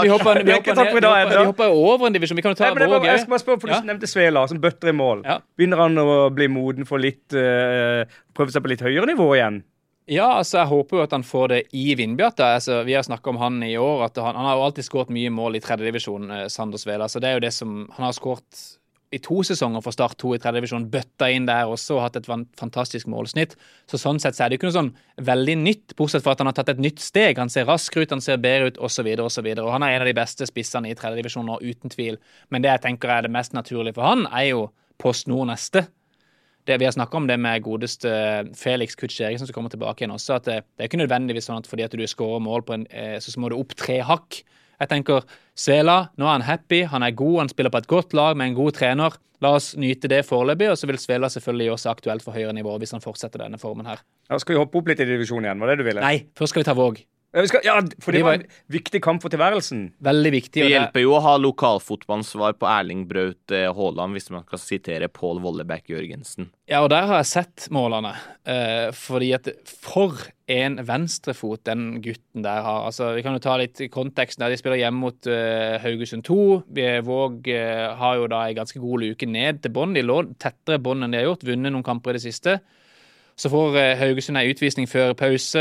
Vi hopper over en divisjon. Vi kan jo ta Våg. Jeg skal bare spørre, for du nevnte Svela som bøtter i mål. Begynner han å bli moden for litt prøve seg på litt høyere nivå igjen? Ja, altså jeg håper jo at han får det i Vindbjart. Altså, vi har snakket om han i år, at han har jo alltid skåret mye mål i 3. divisjon, Sander Svela, så det jo det som han har skåret i 2 sesonger for Start 2 i 3. divisjon, bøtta inn der også og hatt et fantastisk målsnitt. Så sånn sett så det jo ikke noe sånn veldig nytt, bortsett fra at han har tatt et nytt steg. Han ser rask ut, han ser bedre ut, og så videre, og så videre. Og han en av de beste spissene i 3. divisjon nå, uten tvil. Men det jeg tenker det mest naturlige for han, jo Post Nord neste. Vi har snakket om det med godeste Felix Kutsch Eriksen som kommer tilbake igjen også, at det ikke nødvendigvis sånn at fordi at du skårer mål på så må du opp 3 hakk. Jeg tenker, Svela, nå han happy, han god, han spiller på et godt lag med en god trener. La oss nyte det foreløpig, og så vil Svela selvfølgelig gjøre seg aktuelt for høyere nivå hvis han fortsetter denne formen her. Ja, skal vi hoppe opp litt i divisjonen igjen, var det du ville? Nei, først skal vi ta Våg. For det var en viktig kamp for tilværelsen. Veldig viktig. Det hjelper jo å ha lokalfotballsvar på Erling Braut Haaland, hvis man skal sitere Pål Vollebæk Jørgensen. Ja, og der har jeg sett målene. Fordi at for en venstrefot den gutten der har. Altså, vi kan jo ta litt kontekst der. De spiller hjemme mot Haugesund 2. Våg har jo da en ganske god luke ned til bånd. De lå tettere bånd enn de har gjort. Vunnet noen kamper i det siste. Så får Haugesund en utvisning før pause.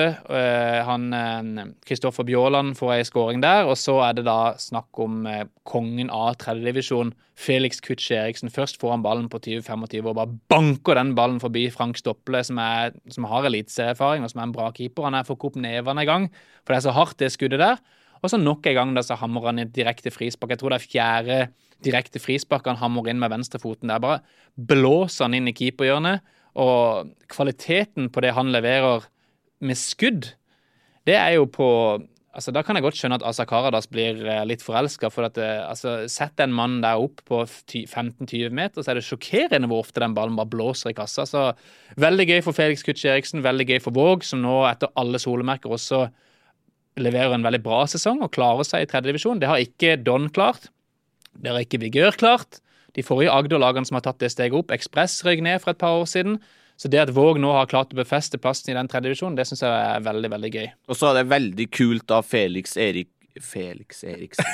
Kristoffer Bjåland får en scoring der, og så det da snakk om kongen av 3. divisjon, Felix Kutsch Eriksen. Først får han ballen på 20-25 og bare banker den ballen forbi Frank Stopple, som har eliteserieerfaring og som en bra keeper. Han får ikke opp nevene i gang, for det så hardt det skuddet der. Og så nok en gang da så hammer han i et direkte frispark. Jeg tror det 4. direkte frispark han hammer inn med venstrefoten. Der bare blåser han inn i keeperhjørnet, og kvaliteten på det han leverer med skudd, det jo på... Altså, da kan jeg godt skjønne at Asa Karadas blir litt forelsket, for at sett en mann der opp på 15-20 meter, så det sjokkerende hvor ofte den ballen bare blåser i kassa. Så veldig gøy for Felix Kutsch Eriksen, veldig gøy for Våg, som nå etter alle solemerker også leverer en veldig bra sesong og klarer seg i 3. divisjon. Det har ikke Don klart. Det har ikke Vigør klart. De forrige Agder-lagene som har tatt det steget opp, Ekspress røg ned for et par år siden. Så det at Våg nå har klart å befeste plassen i den 3. divisjonen, det synes jeg veldig, veldig gøy. Og så det veldig kult av Felix Eriksen.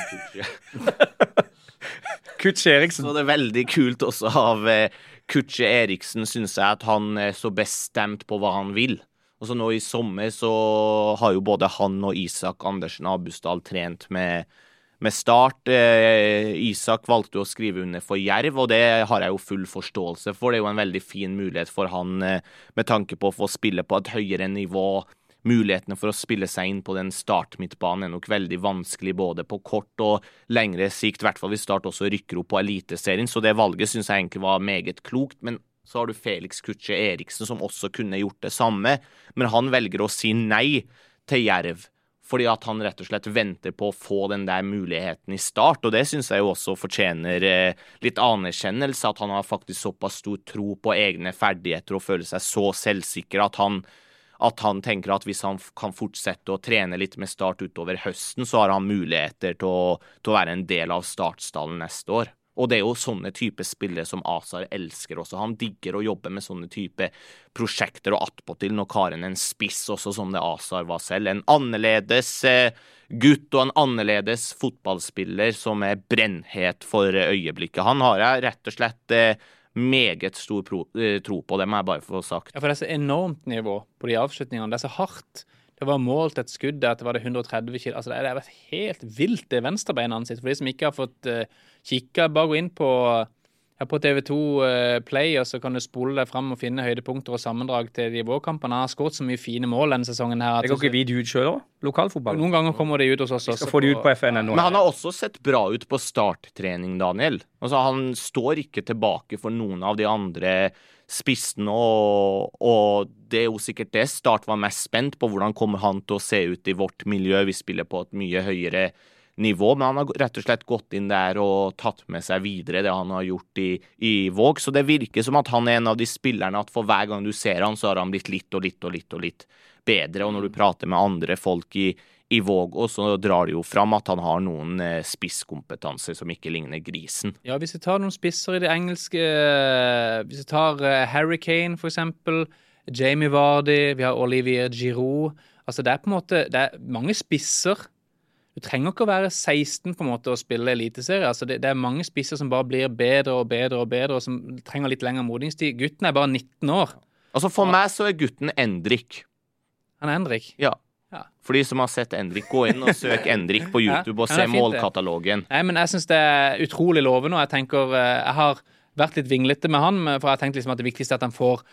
Kutsch Eriksen. Så det veldig kult også av Kutsch Eriksen, synes jeg, at han så bestemt på hva han vil. Og så nå i sommer så har jo både han og Isak Andersen Abusdal trent med Start. Isak valgte å skrive under for Jerv, og det har jeg jo full forståelse for. Det er jo en veldig fin mulighet for han med tanke på å få spille på et høyere nivå. Mulighetene for å spille seg inn på den Start-midtbanen nok veldig vanskelig både på kort og lengre sikt, i hvert fall hvis Start også rykker opp på Eliteserien, så det valget synes jeg egentlig var meget klokt. Men så har du Felix Kutsch Eriksen som også kunne gjort det samme, men han velger å si nei til Jerv. Fordi at han rett og slett venter på å få den der muligheten i Start, og det synes jeg jo også fortjener litt anerkjennelse, at han har faktisk såpass stor tro på egne ferdigheter og føler seg så selvsikker at han tenker at hvis han kan fortsette å trene litt med Start utover høsten, så har han muligheter til å være en del av startstallen neste år. Og det er jo sånne type spillere som Azar elsker også. Han digger å jobbe med sånne type prosjekter, og attpåtil når Karen en spiss også, som det Azar var selv. En annerledes gutt og en annerledes fotballspiller som brennhet for øyeblikket. Han har jeg rett og slett meget stor tro på, det må jeg bare få sagt. Ja, for det så enormt nivå på de avslutningene. Det så hardt. Det var målt et skudd at det var 130 kilo. Altså, det har vært helt vilt det venstrebeinet sitt. For de som ikke har fått kikket, bare gå inn på TV2 Play, og så kan du spole deg frem og finne høydepunkter og sammendrag til de vårkampene. Han har skåret så mye fine mål denne sesongen her. Det går ikke video ut selv da? Lokalfotball? Noen ganger kommer det ut hos oss også. Skal få det ut på FN nå. Men han har også sett bra ut på starttrening, Daniel. Altså, han står ikke tilbake for noen av de andre spissene, og det er jo sikkert det Start var mest spent på, hvordan kommer han til å se ut i vårt miljø. Vi spiller på et mye høyere nivå, men han har rett og slett gått inn der og tatt med seg videre det han har gjort i Våg, så det virker som at han er en av de spillerne at for hver gang du ser han, så har han blitt litt bedre, og når du prater med andre folk i Våg, og så drar det jo fram at han har noen spisskompetanse som ikke ligner grisen. Ja, hvis vi tar noen spisser i det engelske, hvis vi tar Harry Kane for eksempel, Jamie Vardy, vi har Olivier Giroud, altså det på en måte, det mange spisser. Du trenger ikke å være 16 på en måte å spille eliteserie, altså det mange spisser som bare blir bedre og bedre og bedre, og som trenger litt lengre modningstid. Gutten bare 19 år. Altså for meg så gutten Endrik. Han Endrik? Ja. For de som har sett Endrik, gå inn og søk Endrik på YouTube og se målkatalogen. Nei, men jeg synes det utrolig lovende, og jeg tenker, jeg har vært litt vinglete med han, for jeg tenkte liksom at det viktigste er at han får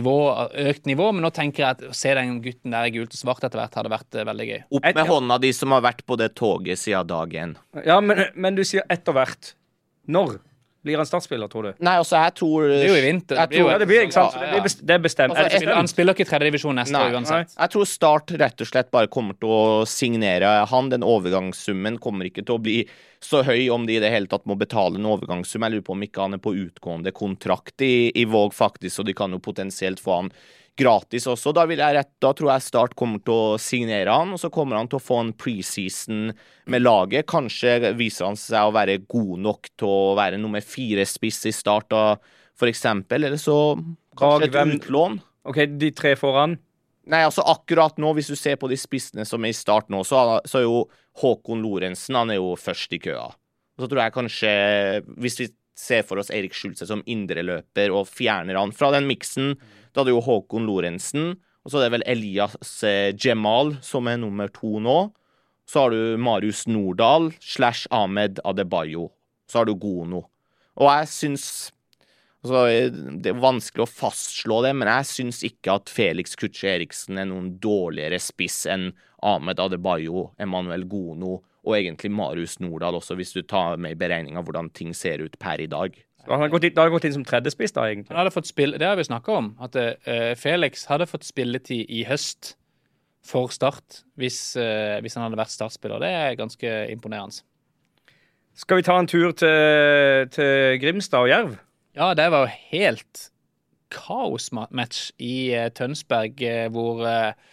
økt nivå, men nå tenker jeg at å se den gutten der i gult og svart etter hvert hadde vært veldig gøy. Opp med hånda de som har vært på det toget siden dag 1. Ja, men du sier etter hvert. Når blir han startspiller, tror du? Nei, altså jeg tror... Det jo i vinter. Det blir ikke sant. Det bestemt. Altså, han spiller ikke i 3. divisjon neste år uansett. Jeg tror Start rett og slett bare kommer til å signere han. Den overgangssummen kommer ikke til å bli så høy om de i det hele tatt må betale en overgangssum. Jeg lurer på om ikke han på utgående kontrakt i Våg faktisk, så de kan jo potensielt få han gratis også. Da tror jeg Start kommer til å signere han, og så kommer han til å få en preseason med laget. Kanskje viser han seg å være god nok til å være nummer 4 spiss i Start da, for eksempel, eller så kanskje et utlån. Ok, de 3 foran. Nei, altså akkurat nå, hvis du ser på de spissene som i Start nå, så er jo Håkon Lorentzen, han er jo først i køa. Og så tror jeg kanskje, hvis vi ser for oss Erik Schulze som indreløper og fjerner han fra den miksen, da er det jo Håkon Lorentzen, og så er det vel Elias Jemal som er nummer 2 nå. Så har du Marius Nordahl / Ahmed Adebayo. Så har du Gono. Og jeg synes Så det er vanskelig å fastslå det, men jeg synes ikke at Felix Kutsche Eriksen er noen dårligere spiss enn Ahmed Adebayo, Emmanuel Gono og egentlig Marius Nordahl også, hvis du tar med i beregning av hvordan ting ser ut per i dag. Så han har gått inn som tredjespiss da, egentlig. Han hadde fått det har vi snakket om, at Felix hadde fått spilletid i høst for Start, hvis han hadde vært startspiller. Det er ganske imponerende. Skal vi ta en tur til Grimstad og Jerv? Ja, det var jo helt kaosmatch i Tønsberg, hvor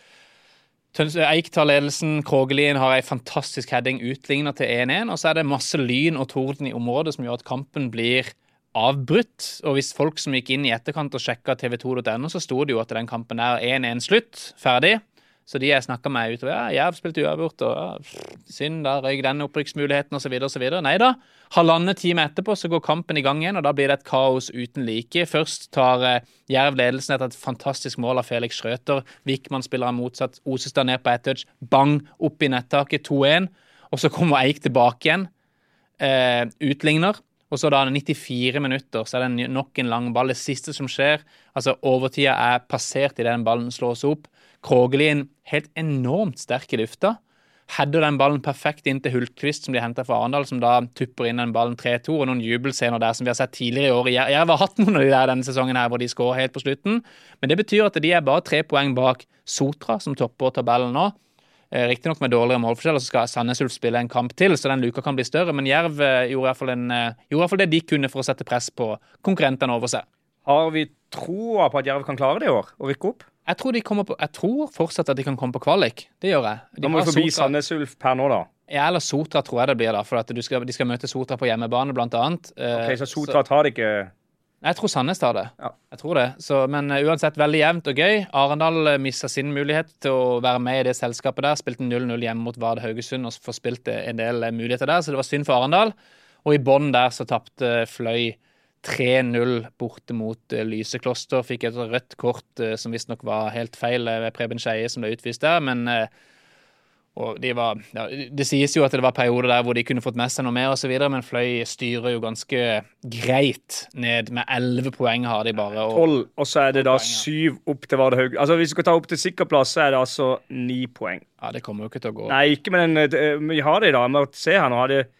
Eik tar ledelsen, Krogelien har en fantastisk heading utlignet til 1-1, og så er det masse lyn og torden i området som gjør at kampen blir avbrutt. Og hvis folk som gikk inn i etterkant og sjekket tv2.no, så stod det jo at den kampen er 1-1 slutt, ferdig. Så de jeg snakket med utover, Jerv spilte uavgjort, og synd, da røyk den opprykksmuligheten, og så videre, og så videre. Neida, 1,5 time etterpå så går kampen i gang igjen, og da blir det et kaos uten like. Først tar Jerv ledelsen etter et fantastisk mål av Felix Schrøter. Vikman spiller motsatt, Osestad ned på et touch, bang, opp i nettaket, 2-1. Og så kommer Eik tilbake igjen, utligner. Og så da 94 minutter, så er det nok en lang ball. Det siste som skjer, altså overtida er passert i den ballen slås opp. Krogelien helt enormt sterk i lufta. Hadde den ballen perfekt inn til Hultqvist, som de hentet fra Arendal, som da tupper inn den ballen 3-2, og noen jubelscener der som vi har sett tidligere i år. Jeg har hatt noen av de der denne sesongen her, hvor de skårer helt på slutten. Men det betyr at de er bare 3 poeng bak Sotra, som topper tabellen nå. Riktig nok med dårligere målforskjell, og så skal Sandnes Ulf spille en kamp til, så den luka kan bli større, men Jerv gjorde i hvert fall det de kunne for å sette press på konkurrentene over seg. Har vi troa på at Jerv kan klare det i år, og rykke opp? Jeg tror fortsatt at de kan komme på kvalik. Det gjør jeg. Da må vi forbi Sandnes Ulf per nå da. Ja, eller Sotra tror jeg det blir da, for at de skal møte Sotra på hjemmebane blant annet. Ok, så Sotra tar det ikke... Jeg tror Sandnes tar det. Ja. Jeg tror det. Men uansett veldig jevnt og gøy. Arendal mistet sin mulighet til å være med i det selskapet der. Spilte 0-0 hjemme mot Vard Haugesund og forspilte en del muligheter der, så det var synd for Arendal. Og i bånd der så tappte Fløy 3-0 borte mot Lysekloster. Fikk et rødt kort som visst nok var helt feil ved Preben Skeie som ble utvist der, men... Og det sies jo at det var perioder der hvor de kunne fått med seg noe mer og så videre, men Fløy styrer jo ganske greit ned med 11 poeng har de bare. 12, og så er det da 7 opp til Vard Haugesund. Altså hvis vi skal ta opp til sikker plass, så er det altså 9 poeng. Ja, det kommer jo ikke til å gå. Nei, ikke med den, vi har det da, men se her, nå har det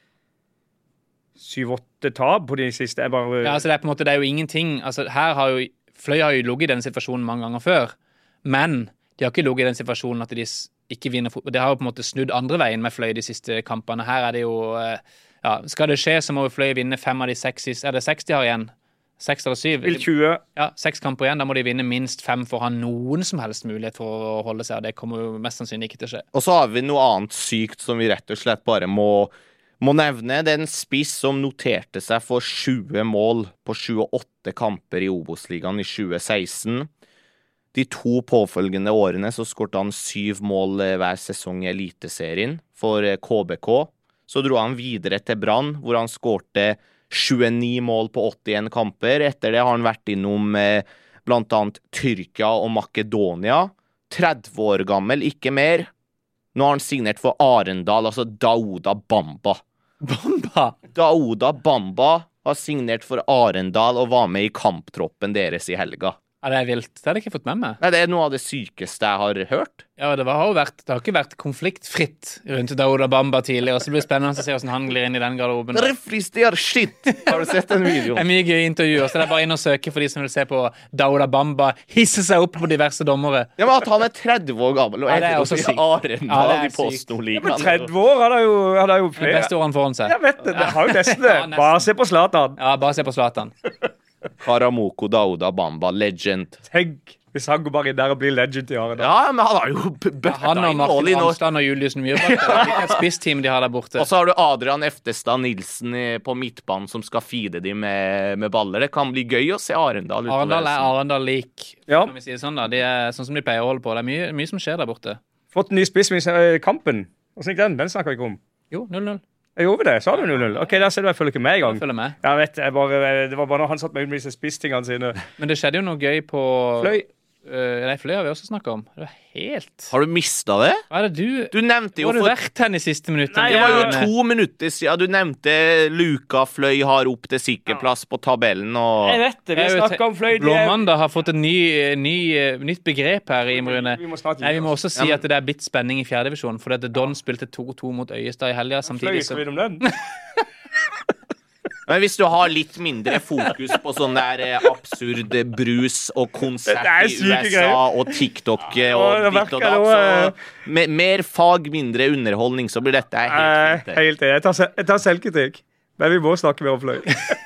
7-8 tab på de siste. Ja, altså det er på en måte, det er jo ingenting, altså her har jo, Fløy har jo ligget i den situasjonen mange ganger før, men de har ikke ligget i den situasjonen at de ikke vinner fotball. Det har jo på en måte snudd andre veien med Fløy de siste kampene. Her er det jo, ja, skal det skje så må jo Fløy vinne 5 av de 6 siste. Er det 6 de har igjen? 6 eller 7? Vil 20. Ja, 6 kamper igjen. Da må de vinne minst 5 for å ha noen som helst mulighet for å holde seg. Det kommer jo mest sannsynlig ikke til å skje. Og så har vi noe annet sykt som vi rett og slett bare må nevne. Det er en spiss som noterte seg for 20 mål på 28 kamper i Obos-ligaen i 2016. De 2 påfølgende årene så skårte han 7 mål hver sesong i Eliteserien for KBK. Så dro han videre til Brann, hvor han skårte 29 mål på 81 kamper. Etter det har han vært innom blant annet Tyrkia og Makedonia. 30 år gammel, ikke mer. Nå har han signert for Arendal, altså Daouda Bamba. Daouda Bamba har signert for Arendal og var med i kamptroppen deres i helga. Ja, det er vilt. Det har jeg ikke fått med meg. Nei, det er noe av det sykeste jeg har hørt. Ja, det har ikke vært konfliktfritt rundt Daouda Bamba tidligere, så det blir spennende å se hvordan han glir inn i den garderoben. Refrister shit! Har du sett den videoen? Det er mye gøy intervjuer, så det er bare inn og søke for de som vil se på Daouda Bamba hisse seg opp på diverse dommere. Ja, men at han er 30 år gammel, og det er også sykt. Arendal i PostNord-ligaen. Ja, men 30 år har det jo flere. Det beste årene foran seg. Jeg vet det, det har jo nesten det. Bare se på Zlatan. Ja, bare se på Zlatan. Karamoko Daouda Bamba, legend. Tenk hvis han går bare inn der og blir legend i året. Ja, men han har jo han og Martin Ramsland og Julius Myrbakk. Det er ikke et spissteam de har der borte. Og så har du Adrian Eftestad Nilsen på midtbanen som skal feede dem med baller. Det kan bli gøy å se Arendal utover. Arendal er Arendal-lik, ja. kan vi si det sånn da. De er sånn som de pleier å holde på. Det er mye som skjer der borte. Fått en ny spiss med kampen. Hvordan gikk den? Den snakker vi ikke om. Jo, 0-0. Jeg gjorde det, sa du 0-0? Ok, der ser du, jeg følger ikke med i gang. Jeg følger med. Jeg vet, det var bare når han satt med disse spisstingene sine. Men det skjedde jo noe gøy på Fløy. Fløy har vi også snakket om. Det var helt... Har du mistet det? Hva er det du... Du nevnte jo Hvor har du vært hen I siste minuttene? Nei, det var jo 2 minutter siden. Du nevnte Luka Fløy har opp til sikkerplass på tabellen, og... Jeg vet det, vi snakket om Fløy. Blåmandag har fått et nytt begrep her I Imrune. Nei, vi må også si at det blitt spenning I 4. divisjon, fordi at Don spilte 2-2 mot Øyestad I helgen samtidig. Fløy, skal vi om den? Men hvis du har litt mindre fokus på sånn der absurd brus og konsert I USA og TikTok og ditt og datt, så mer fag, mindre underholdning, så blir dette helt fint. Helt det. Jeg tar selvkritikk, men vi må snakke mer om Fløy.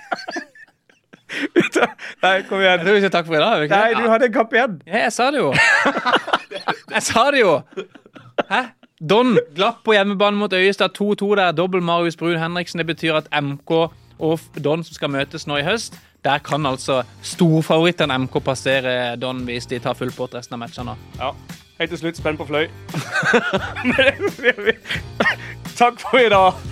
Nei, kom igjen. Jeg tror vi sier takk for I dag, Nei, du hadde en kamp igjen. Ja, jeg sa det jo. Jeg sa det jo. Hæ? Don glapp på hjemmebane mot Øyestad 2-2 der, dobbelt Marius Brun Henriksen. Det betyr at MK og Don som skal møtes nå I høst, der kan altså storfavoritten MK passere Don hvis de tar full pott resten av matchene. Ja, helt til slutt, spenn på Fløy. Takk for I dag.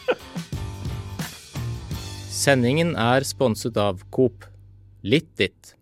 Sendingen sponset av Coop. Litt ditt.